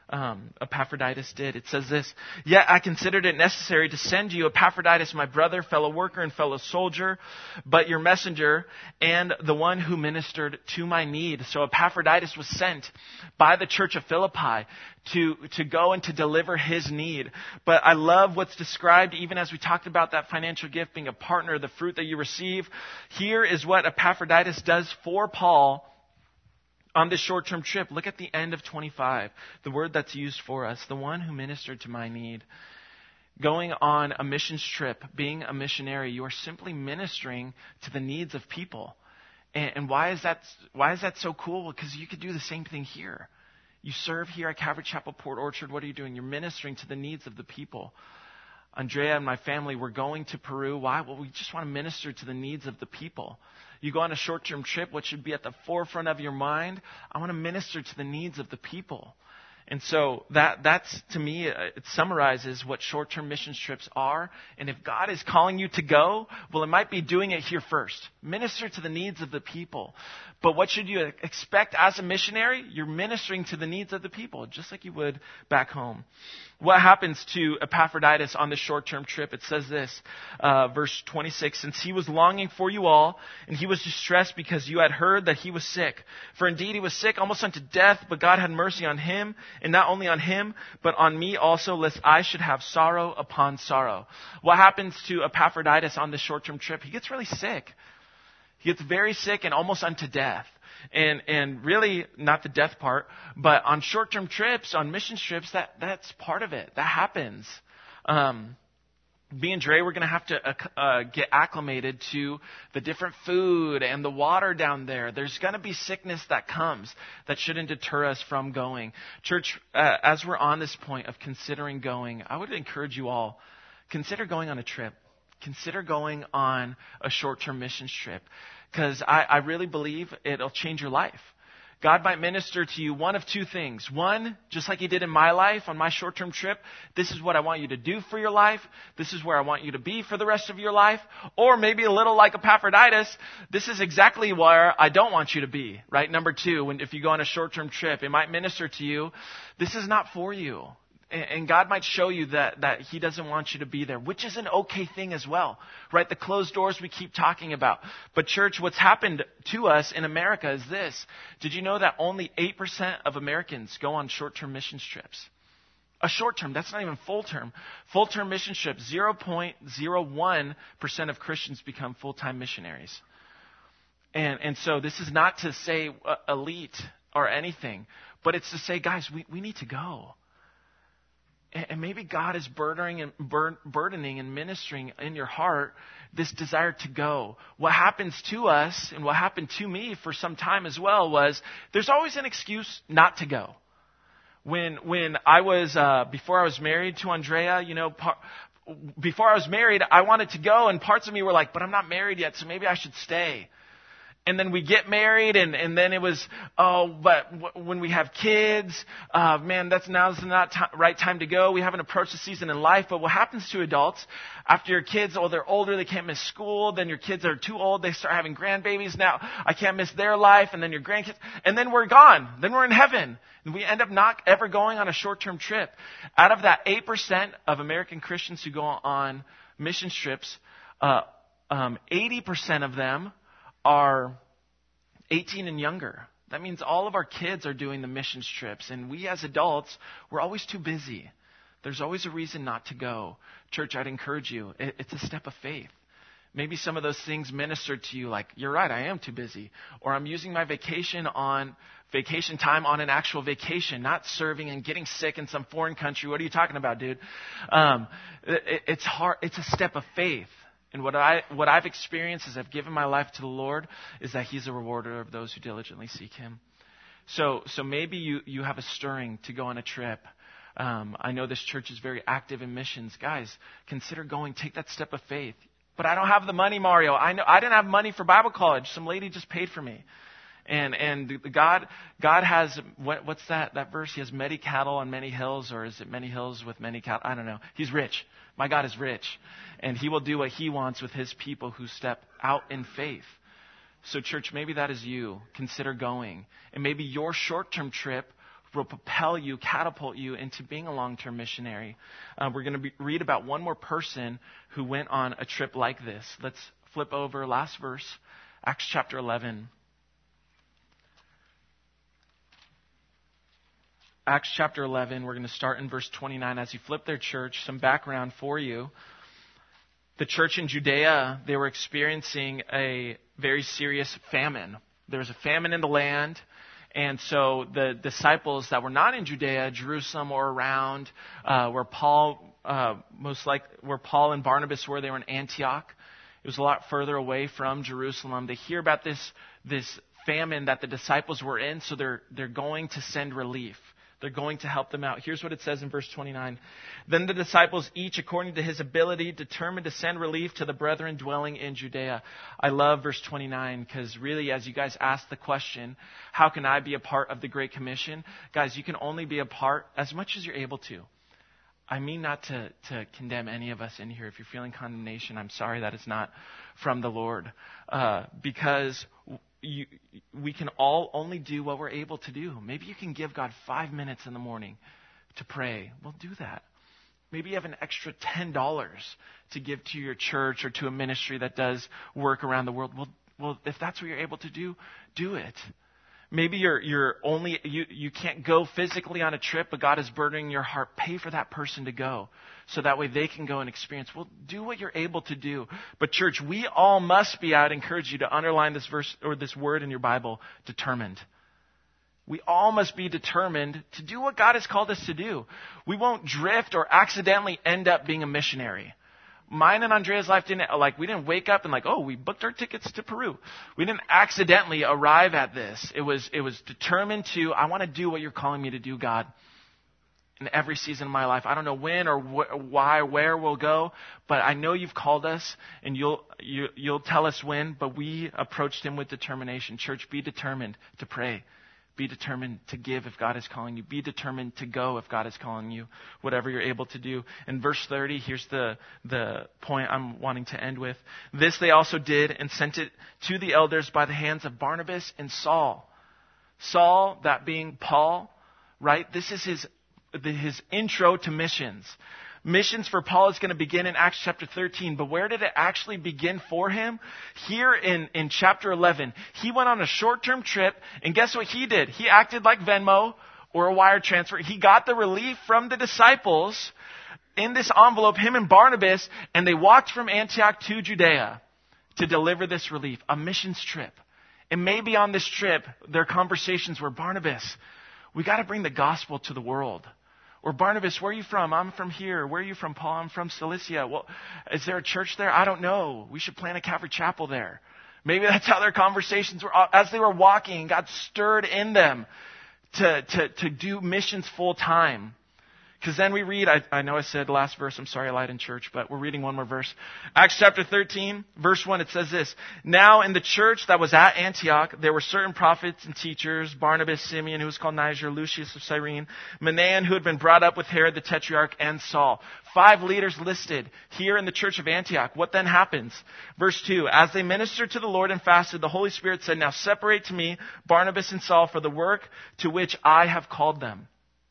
Epaphroditus did. It says this, "Yet I considered it necessary to send you Epaphroditus, my brother, fellow worker, and fellow soldier, but your messenger and the one who ministered to my need." So Epaphroditus was sent by the church of Philippi to go and to deliver his need. But I love what's described, even as we talked about that financial gift being a partner, the fruit that you receive. Here is what Epaphroditus does for Paul on this short-term trip. Look at the end of 25, the word that's used for us, the one who ministered to my need. Going on a missions trip, being a missionary, you are simply ministering to the needs of people. And why is that so cool? Because you could do the same thing here. You serve here at Calvary Chapel, Port Orchard. What are you doing? You're ministering to the needs of the people. Andrea and my family, we're going to Peru. Why? Well, we just want to minister to the needs of the people. You go on a short-term trip, what should be at the forefront of your mind? I want to minister to the needs of the people. And so that's, to me, it summarizes what short-term missions trips are. And if God is calling you to go, well, it might be doing it here first. Minister to the needs of the people. But what should you expect as a missionary? You're ministering to the needs of the people, just like you would back home. What happens to Epaphroditus on this short-term trip? It says this, verse 26, "Since he was longing for you all, and he was distressed because you had heard that he was sick. For indeed he was sick almost unto death, but God had mercy on him, and not only on him, but on me also, lest I should have sorrow upon sorrow." What happens to Epaphroditus on this short-term trip? He gets really sick. He gets very sick and almost unto death. And really, not the death part, but on short-term trips, on mission trips, that's part of it. That happens. Me and Dre, we're going to have to get acclimated to the different food and the water down there. There's going to be sickness that comes that shouldn't deter us from going. Church, as we're on this point of considering going, I would encourage you all, consider going on a trip. Consider going on a short-term missions trip. Because I really believe it'll change your life. God might minister to you one of two things. One, just like he did in my life on my short-term trip, this is what I want you to do for your life. This is where I want you to be for the rest of your life. Or maybe a little like Epaphroditus, this is exactly where I don't want you to be. Right? Number two, if you go on a short-term trip, it might minister to you. This is not for you. And God might show you that he doesn't want you to be there, which is an okay thing as well, right? The closed doors we keep talking about. But church, what's happened to us in America is this. Did you know that only 8% of Americans go on short-term missions trips? A short-term, that's not even full-term. Full-term mission trips, 0.01% of Christians become full-time missionaries. And so this is not to say elite or anything, but it's to say, guys, we need to go. And maybe God is burdening and ministering in your heart this desire to go. What happens to us, and what happened to me for some time as well, was there's always an excuse not to go. When I was, before I was married to Andrea, before I was married, I wanted to go, and parts of me were like, but I'm not married yet, so maybe I should stay. And then we get married, and then it was, but when we have kids, now's not right time to go. We haven't approached the season in life. But what happens to adults after your kids, they're older, they can't miss school. Then your kids are too old, they start having grandbabies. Now I can't miss their life, and then your grandkids, and then we're gone. Then we're in heaven. And we end up not ever going on a short-term trip. Out of that 8% of American Christians who go on mission trips, 80% of them are 18 and younger. That means all of our kids are doing the missions trips. And we as adults, we're always too busy. There's always a reason not to go. Church, I'd encourage you. It's a step of faith. Maybe some of those things ministered to you like, you're right, I am too busy. Or I'm using my vacation time on an actual vacation, not serving and getting sick in some foreign country. What are you talking about, dude? It's hard. It's a step of faith. And what I've experienced as I've given my life to the Lord is that he's a rewarder of those who diligently seek him. So maybe you have a stirring to go on a trip. I know this church is very active in missions. Guys, consider going. Take that step of faith. But I don't have the money, Mario. I know I didn't have money for Bible college. Some lady just paid for me. And God has, what's that verse? He has many cattle on many hills, or is it many hills with many cattle? I don't know. He's rich. My God is rich. And he will do what he wants with his people who step out in faith. So church, maybe that is you. Consider going. And maybe your short-term trip will propel you, catapult you into being a long-term missionary. We're going to read about one more person who went on a trip like this. Let's flip over last verse, Acts chapter 11. Acts chapter 11, we're going to start in verse 29. As you flip there, church, some background for you. The church in Judea, they were experiencing a very serious famine. There was a famine in the land, and so the disciples that were not in Judea, Jerusalem or around, where Paul and Barnabas were, they were in Antioch. It was a lot further away from Jerusalem. They hear about this famine that the disciples were in, so they're going to send relief. They're going to help them out. Here's what it says in verse 29. Then the disciples, each according to his ability, determined to send relief to the brethren dwelling in Judea. I love verse 29 because really, as you guys ask the question, how can I be a part of the Great Commission? Guys, you can only be a part as much as you're able to. I mean not to condemn any of us in here. If you're feeling condemnation, I'm sorry that it's not from the Lord. Because we can all only do what we're able to do. Maybe you can give God 5 minutes in the morning to pray. Well, do that. Maybe you have an extra $10 to give to your church or to a ministry that does work around the world. Well, if that's what you're able to do, do it. Maybe you can't go physically on a trip, but God is burdening your heart. Pay for that person to go so that way they can go and experience. Well, do what you're able to do. But church, we all must be, I'd encourage you to underline this verse or this word in your Bible, determined. We all must be determined to do what God has called us to do. We won't drift or accidentally end up being a missionary. Mine and Andrea's life we didn't wake up and we booked our tickets to Peru. We didn't accidentally arrive at this. It was determined I want to do what you're calling me to do, God. In every season of my life. I don't know when or why, where we'll go, but I know you've called us and you'll tell us when, but we approached him with determination. Church, be determined to pray. Be determined to give if God is calling you. Be determined to go if God is calling you, whatever you're able to do. In verse 30, here's the point I'm wanting to end with. This they also did and sent it to the elders by the hands of Barnabas and Saul. Saul, that being Paul, right? This is his intro to missions. Missions for Paul is going to begin in Acts chapter 13, but where did it actually begin for him? Here in chapter 11, he went on a short-term trip, and guess what he did? He acted like Venmo or a wire transfer. He got the relief from the disciples in this envelope, him and Barnabas, and they walked from Antioch to Judea to deliver this relief, a missions trip. And maybe on this trip, their conversations were, Barnabas, we got to bring the gospel to the world. Or Barnabas, where are you from? I'm from here. Where are you from, Paul? I'm from Cilicia. Well, is there a church there? I don't know. We should plant a Calvary Chapel there. Maybe that's how their conversations were. As they were walking, God stirred in them to do missions full time. Because then we read, I know I said last verse, I'm sorry I lied in church, but we're reading one more verse. Acts chapter 13, verse 1, it says this. Now in the church that was at Antioch, there were certain prophets and teachers, Barnabas, Simeon, who was called Niger, Lucius of Cyrene, Manaen, who had been brought up with Herod the Tetrarch, and Saul. 5 leaders listed here in the church of Antioch. What then happens? Verse 2, as they ministered to the Lord and fasted, the Holy Spirit said, now separate to me Barnabas and Saul for the work to which I have called them.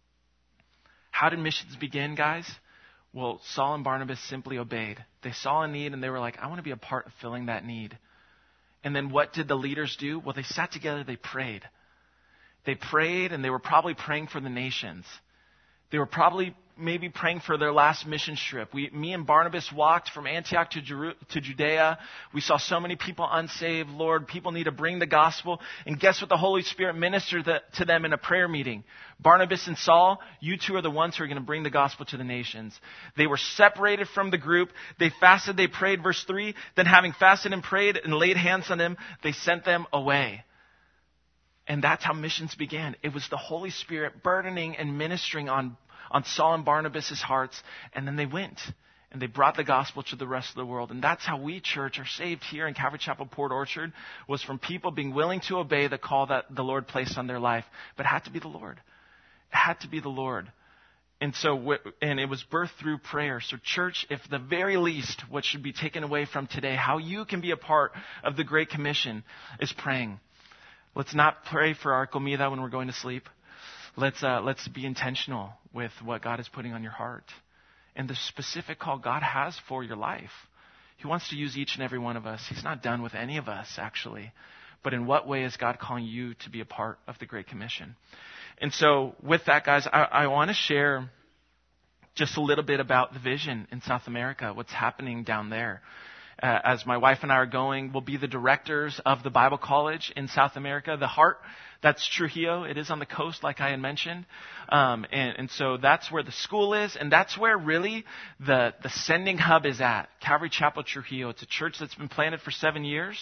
How did missions begin, guys? Well, Saul and Barnabas simply obeyed. They saw a need and they were like, I want to be a part of filling that need. And then what did the leaders do? Well, they sat together, they prayed. They prayed, and they were probably praying for the nations. They were probably maybe praying for their last mission trip. Me and Barnabas walked from Antioch to Judea. We saw so many people unsaved. Lord, people need to bring the gospel. And guess what the Holy Spirit ministered to them in a prayer meeting? Barnabas and Saul, you two are the ones who are going to bring the gospel to the nations. They were separated from the group. They fasted, they prayed. Verse 3, then having fasted and prayed and laid hands on them, they sent them away. And that's how missions began. It was the Holy Spirit burdening and ministering on Saul and Barnabas' hearts, and then they went and they brought the gospel to the rest of the world. And that's how we, church, are saved here in Calvary Chapel, Port Orchard, was from people being willing to obey the call that the Lord placed on their life. But it had to be the Lord. It had to be the Lord. And so, and it was birthed through prayer. So church, if the very least, what should be taken away from today, how you can be a part of the Great Commission, is praying. Let's not pray for our comida when we're going to sleep. let's be intentional with what God is putting on your heart and the specific call God has for your life. He wants to use each and every one of us. He's not done with any of us, actually. But in what way is God calling you to be a part of the Great Commission? And so with that, guys, I want to share just a little bit about the vision in South America, what's happening down there. As my wife and I are going, we'll be the directors of the Bible College in South America. The heart, that's Trujillo. It is on the coast, like I had mentioned. And so that's where the school is, and that's where really the sending hub is at, Calvary Chapel Trujillo. It's a church that's been planted for 7 years.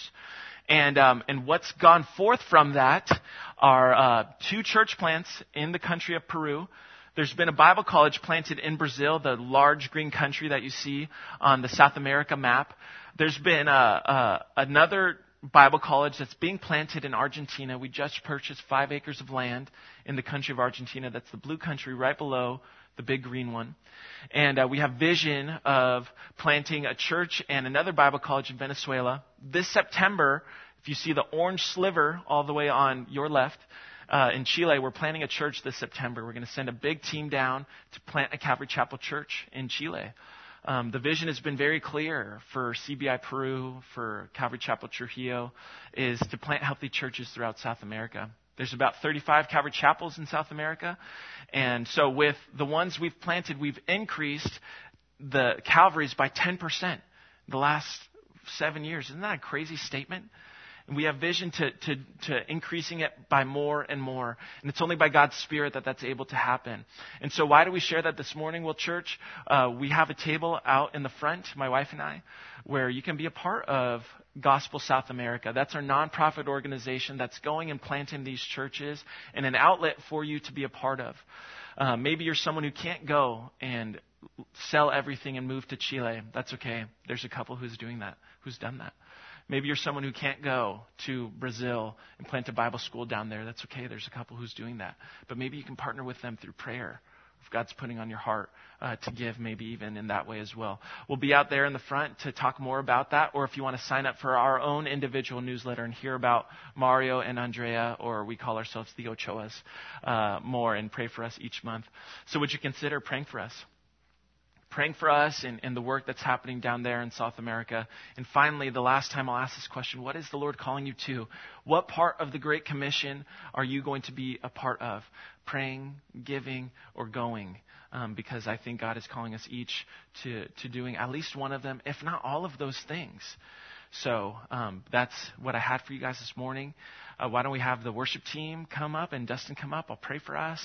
And what's gone forth from that are 2 church plants in the country of Peru. There's been a Bible college planted in Brazil, the large green country that you see on the South America map. There's been another Bible college that's being planted in Argentina. We just purchased 5 acres of land in the country of Argentina. That's the blue country right below the big green one. And we have vision of planting a church and another Bible college in Venezuela. This September, if you see the orange sliver all the way on your left, in Chile, we're planting a church this September. We're going to send a big team down to plant a Calvary Chapel church in Chile. The vision has been very clear for CBI Peru, for Calvary Chapel Trujillo, is to plant healthy churches throughout South America. There's about 35 Calvary Chapels in South America. And so with the ones we've planted, we've increased the Calvaries by 10% the last 7 years. Isn't that a crazy statement? And we have vision to increasing it by more and more. And it's only by God's Spirit that that's able to happen. And so why do we share that this morning? Well, church, we have a table out in the front, my wife and I, where you can be a part of Gospel South America. That's our nonprofit organization that's going and planting these churches and an outlet for you to be a part of. Maybe you're someone who can't go and sell everything and move to Chile. That's okay. There's a couple who's doing that, who's done that. Maybe you're someone who can't go to Brazil and plant a Bible school down there. That's okay. There's a couple who's doing that. But maybe you can partner with them through prayer. If God's putting on your heart to give, maybe even in that way as well. We'll be out there in the front to talk more about that. Or if you want to sign up for our own individual newsletter and hear about Mario and Andrea, or we call ourselves the Ochoas, more and pray for us each month. So would you consider praying for us? Praying for us and the work that's happening down there in South America. And finally, the last time I'll ask this question, what is the Lord calling you to? What part of the Great Commission are you going to be a part of? Praying, giving, or going? Because I think God is calling us each to doing at least one of them, if not all of those things. So that's what I had for you guys this morning. Why don't we have the worship team come up and Dustin come up? I'll pray for us,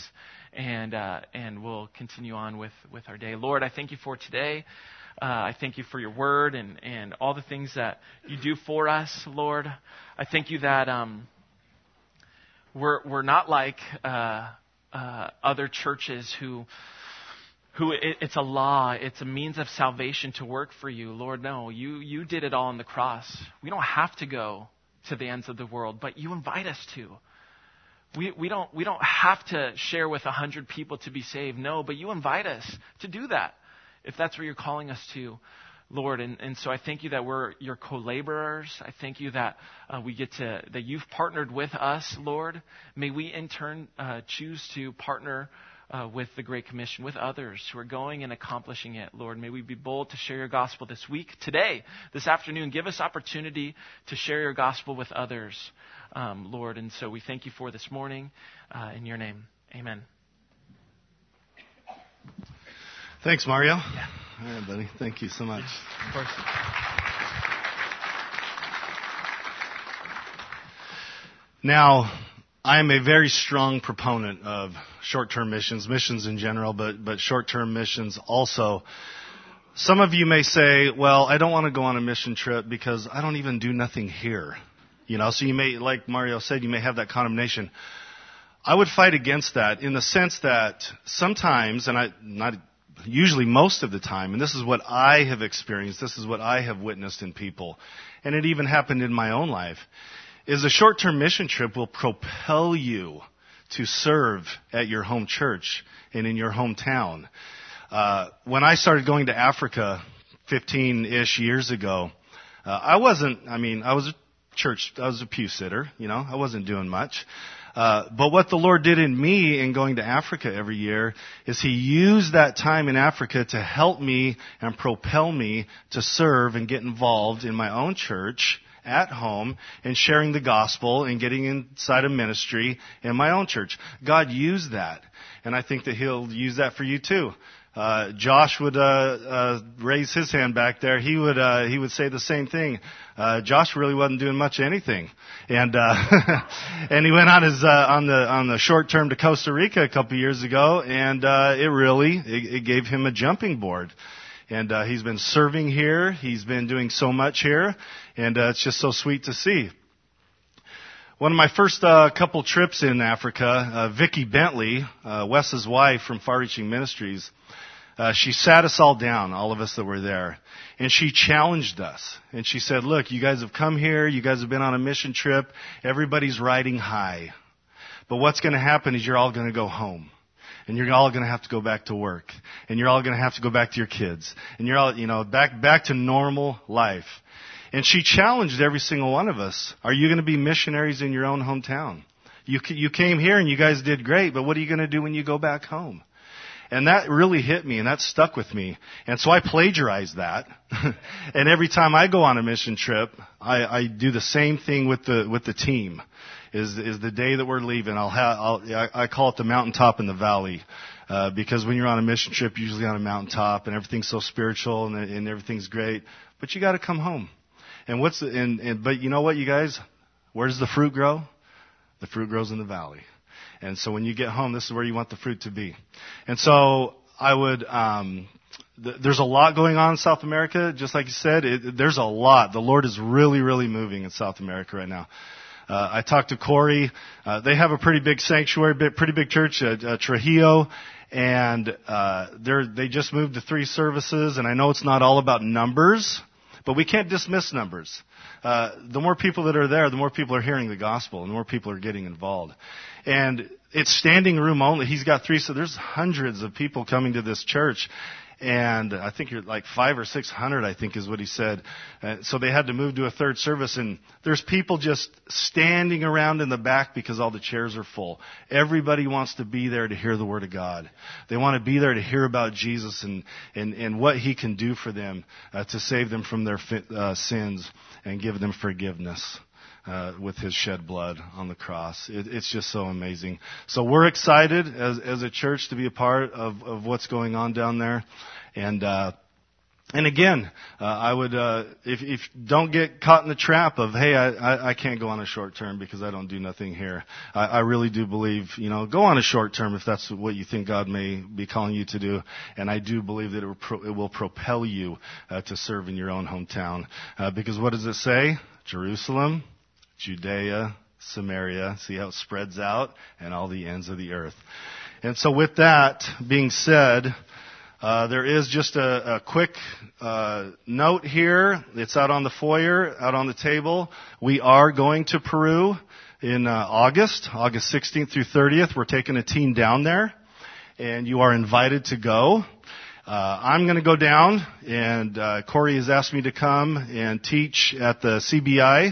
and we'll continue on with our day. Lord, I thank you for today. I thank you for your word and all the things that you do for us, Lord. I thank you that we're not like other churches who it's a law, it's a means of salvation to work for you. Lord, no, you did it all on the cross. We don't have to go to the ends of the world, but you invite us to. We don't have to share with 100 people to be saved. No, but you invite us to do that if that's where you're calling us to, Lord. And so I thank you that we're your co-laborers. I thank you that that you've partnered with us, Lord. May we in turn choose to partner with the Great Commission, with others who are going and accomplishing it, Lord. May we be bold to share your gospel this week, today, this afternoon. Give us opportunity to share your gospel with others, Lord. And so we thank you for this morning. In your name, amen. Thanks, Mario. Yeah. All right, buddy. Thank you so much. Of course. Now, I am a very strong proponent of short-term missions in general, but short-term missions also. Some of you may say, well, I don't want to go on a mission trip because I don't even do nothing here. So you may, like Mario said, you may have that condemnation. I would fight against that in the sense that sometimes, and not usually most of the time, and this is what I have experienced, this is what I have witnessed in people, and it even happened in my own life, is a short-term mission trip will propel you to serve at your home church and in your hometown. When I started going to Africa 15-ish years ago, I was a church. I was a pew sitter, I wasn't doing much. But what the Lord did in me in going to Africa every year is He used that time in Africa to help me and propel me to serve and get involved in my own church at home and sharing the gospel and getting inside a ministry in my own church. God used that. And I think that He'll use that for you too. Josh would raise his hand back there. He would say the same thing. Josh really wasn't doing much of anything, and and he went on his on the short term to Costa Rica a couple years ago, and it gave him a jumping board. And he's been serving here. He's been doing so much here, and it's just so sweet to see. One of my first couple trips in Africa, Vicki Bentley, Wes's wife from Far Reaching Ministries, she sat us all down, all of us that were there, and she challenged us. And she said, look, you guys have come here, you guys have been on a mission trip, everybody's riding high. But what's going to happen is you're all going to go home. And you're all going to have to go back to work. And you're all going to have to go back to your kids. And you're all, back to normal life. And she challenged every single one of us. Are you going to be missionaries in your own hometown? You came here and you guys did great, but what are you going to do when you go back home? And that really hit me, and that stuck with me. And so I plagiarized that. And every time I go on a mission trip, I do the same thing with the team. Is the day that we're leaving, I call it the mountaintop in the valley. Because when you're on a mission trip, you're usually on a mountaintop, and everything's so spiritual and everything's great. But you got to come home. And but you know what, you guys? Where does the fruit grow? The fruit grows in the valley. And so when you get home, this is where you want the fruit to be. And so I would, there's a lot going on in South America. Just like you said, there's a lot. The Lord is really, really moving in South America right now. I talked to Corey. They have a pretty big sanctuary, pretty big church, Trujillo. And, they just moved to 3 services. And I know it's not all about numbers, but we can't dismiss numbers. The more people that are there, the more people are hearing the gospel, and the more people are getting involved. And it's standing room only. He's got 3, so there's hundreds of people coming to this church. And I think you're like 500 or 600, I think is what he said. So they had to move to a 3rd service, and there's people just standing around in the back because all the chairs are full. Everybody wants to be there to hear the Word of God. They want to be there to hear about Jesus and what He can do for them to save them from their sins and give them forgiveness. With His shed blood on the cross. It's just so amazing. So we're excited as a church to be a part of what's going on down there. And again, I would, if don't get caught in the trap of, hey, I can't go on a short term because I don't do nothing here. I really do believe, go on a short term if that's what you think God may be calling you to do. And I do believe that it will propel you to serve in your own hometown. Because what does it say? Jerusalem, Judea, Samaria, see how it spreads out, and all the ends of the earth. And so with that being said, there is just a quick note here. It's out on the foyer, out on the table. We are going to Peru in August 16th through 30th. We're taking a team down there, and you are invited to go. I'm going to go down, and Corey has asked me to come and teach at the CBI.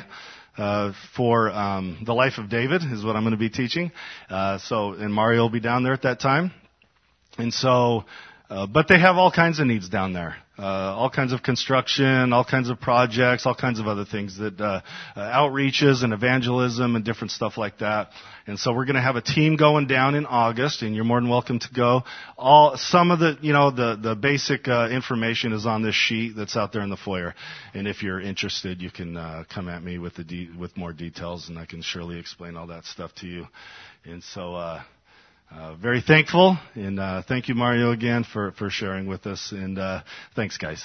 For the life of David is what I'm going to be teaching. And Mario will be down there at that time. And so, but they have all kinds of needs down there. All kinds of construction, all kinds of projects, all kinds of other things that, outreaches and evangelism and different stuff like that. And so we're going to have a team going down in August, and you're more than welcome to go. Some of the basic, information is on this sheet that's out there in the foyer. And if you're interested, you can, come at me with more details, and I can surely explain all that stuff to you. And so, very thankful, and thank you, Mario, again for sharing with us, and thanks, guys.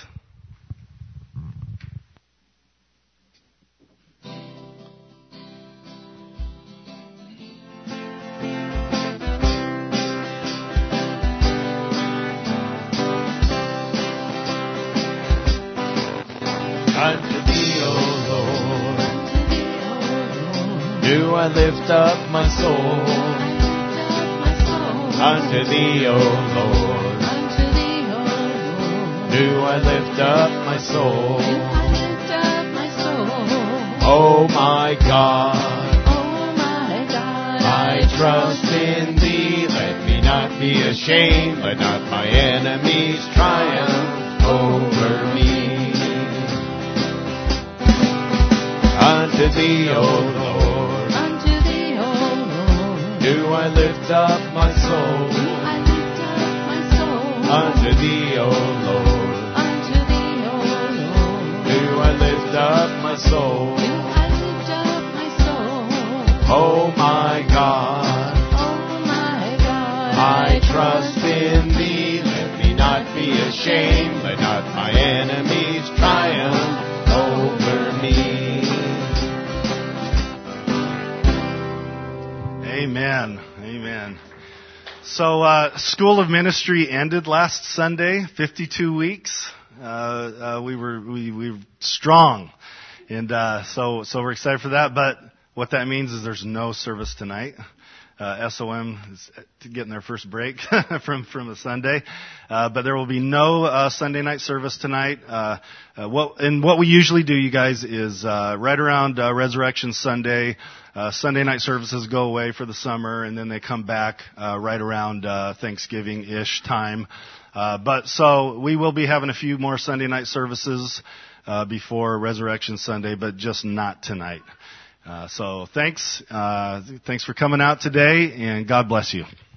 Unto Thee, O Lord, do I lift up my soul. Unto Thee, O Lord, do I lift up my soul. Oh my God, Oh my God, I trust in thee. Let me not be ashamed. Let not my enemies triumph over me. Unto thee, O Lord, unto thee, O Lord, do I lift up my soul. I lift up my soul. Unto thee, O Lord, Unto thee, O Lord, do I lift up my soul. do I lift up my soul. Oh my God, Oh my God, I trust in thee. Let me not be ashamed. Let not my enemies triumph over me. Amen. Amen. So, School of Ministry ended last Sunday, 52 weeks. We were strong. And, so we're excited for that. But what that means is there's no service tonight. SOM is getting their first break from a Sunday. But there will be no, Sunday night service tonight. What we usually do, you guys, is, right around, Resurrection Sunday, Sunday night services go away for the summer, and then they come back right around Thanksgiving-ish time. But so we will be having a few more Sunday night services before Resurrection Sunday, but just not tonight. So thanks for coming out today, and God bless you.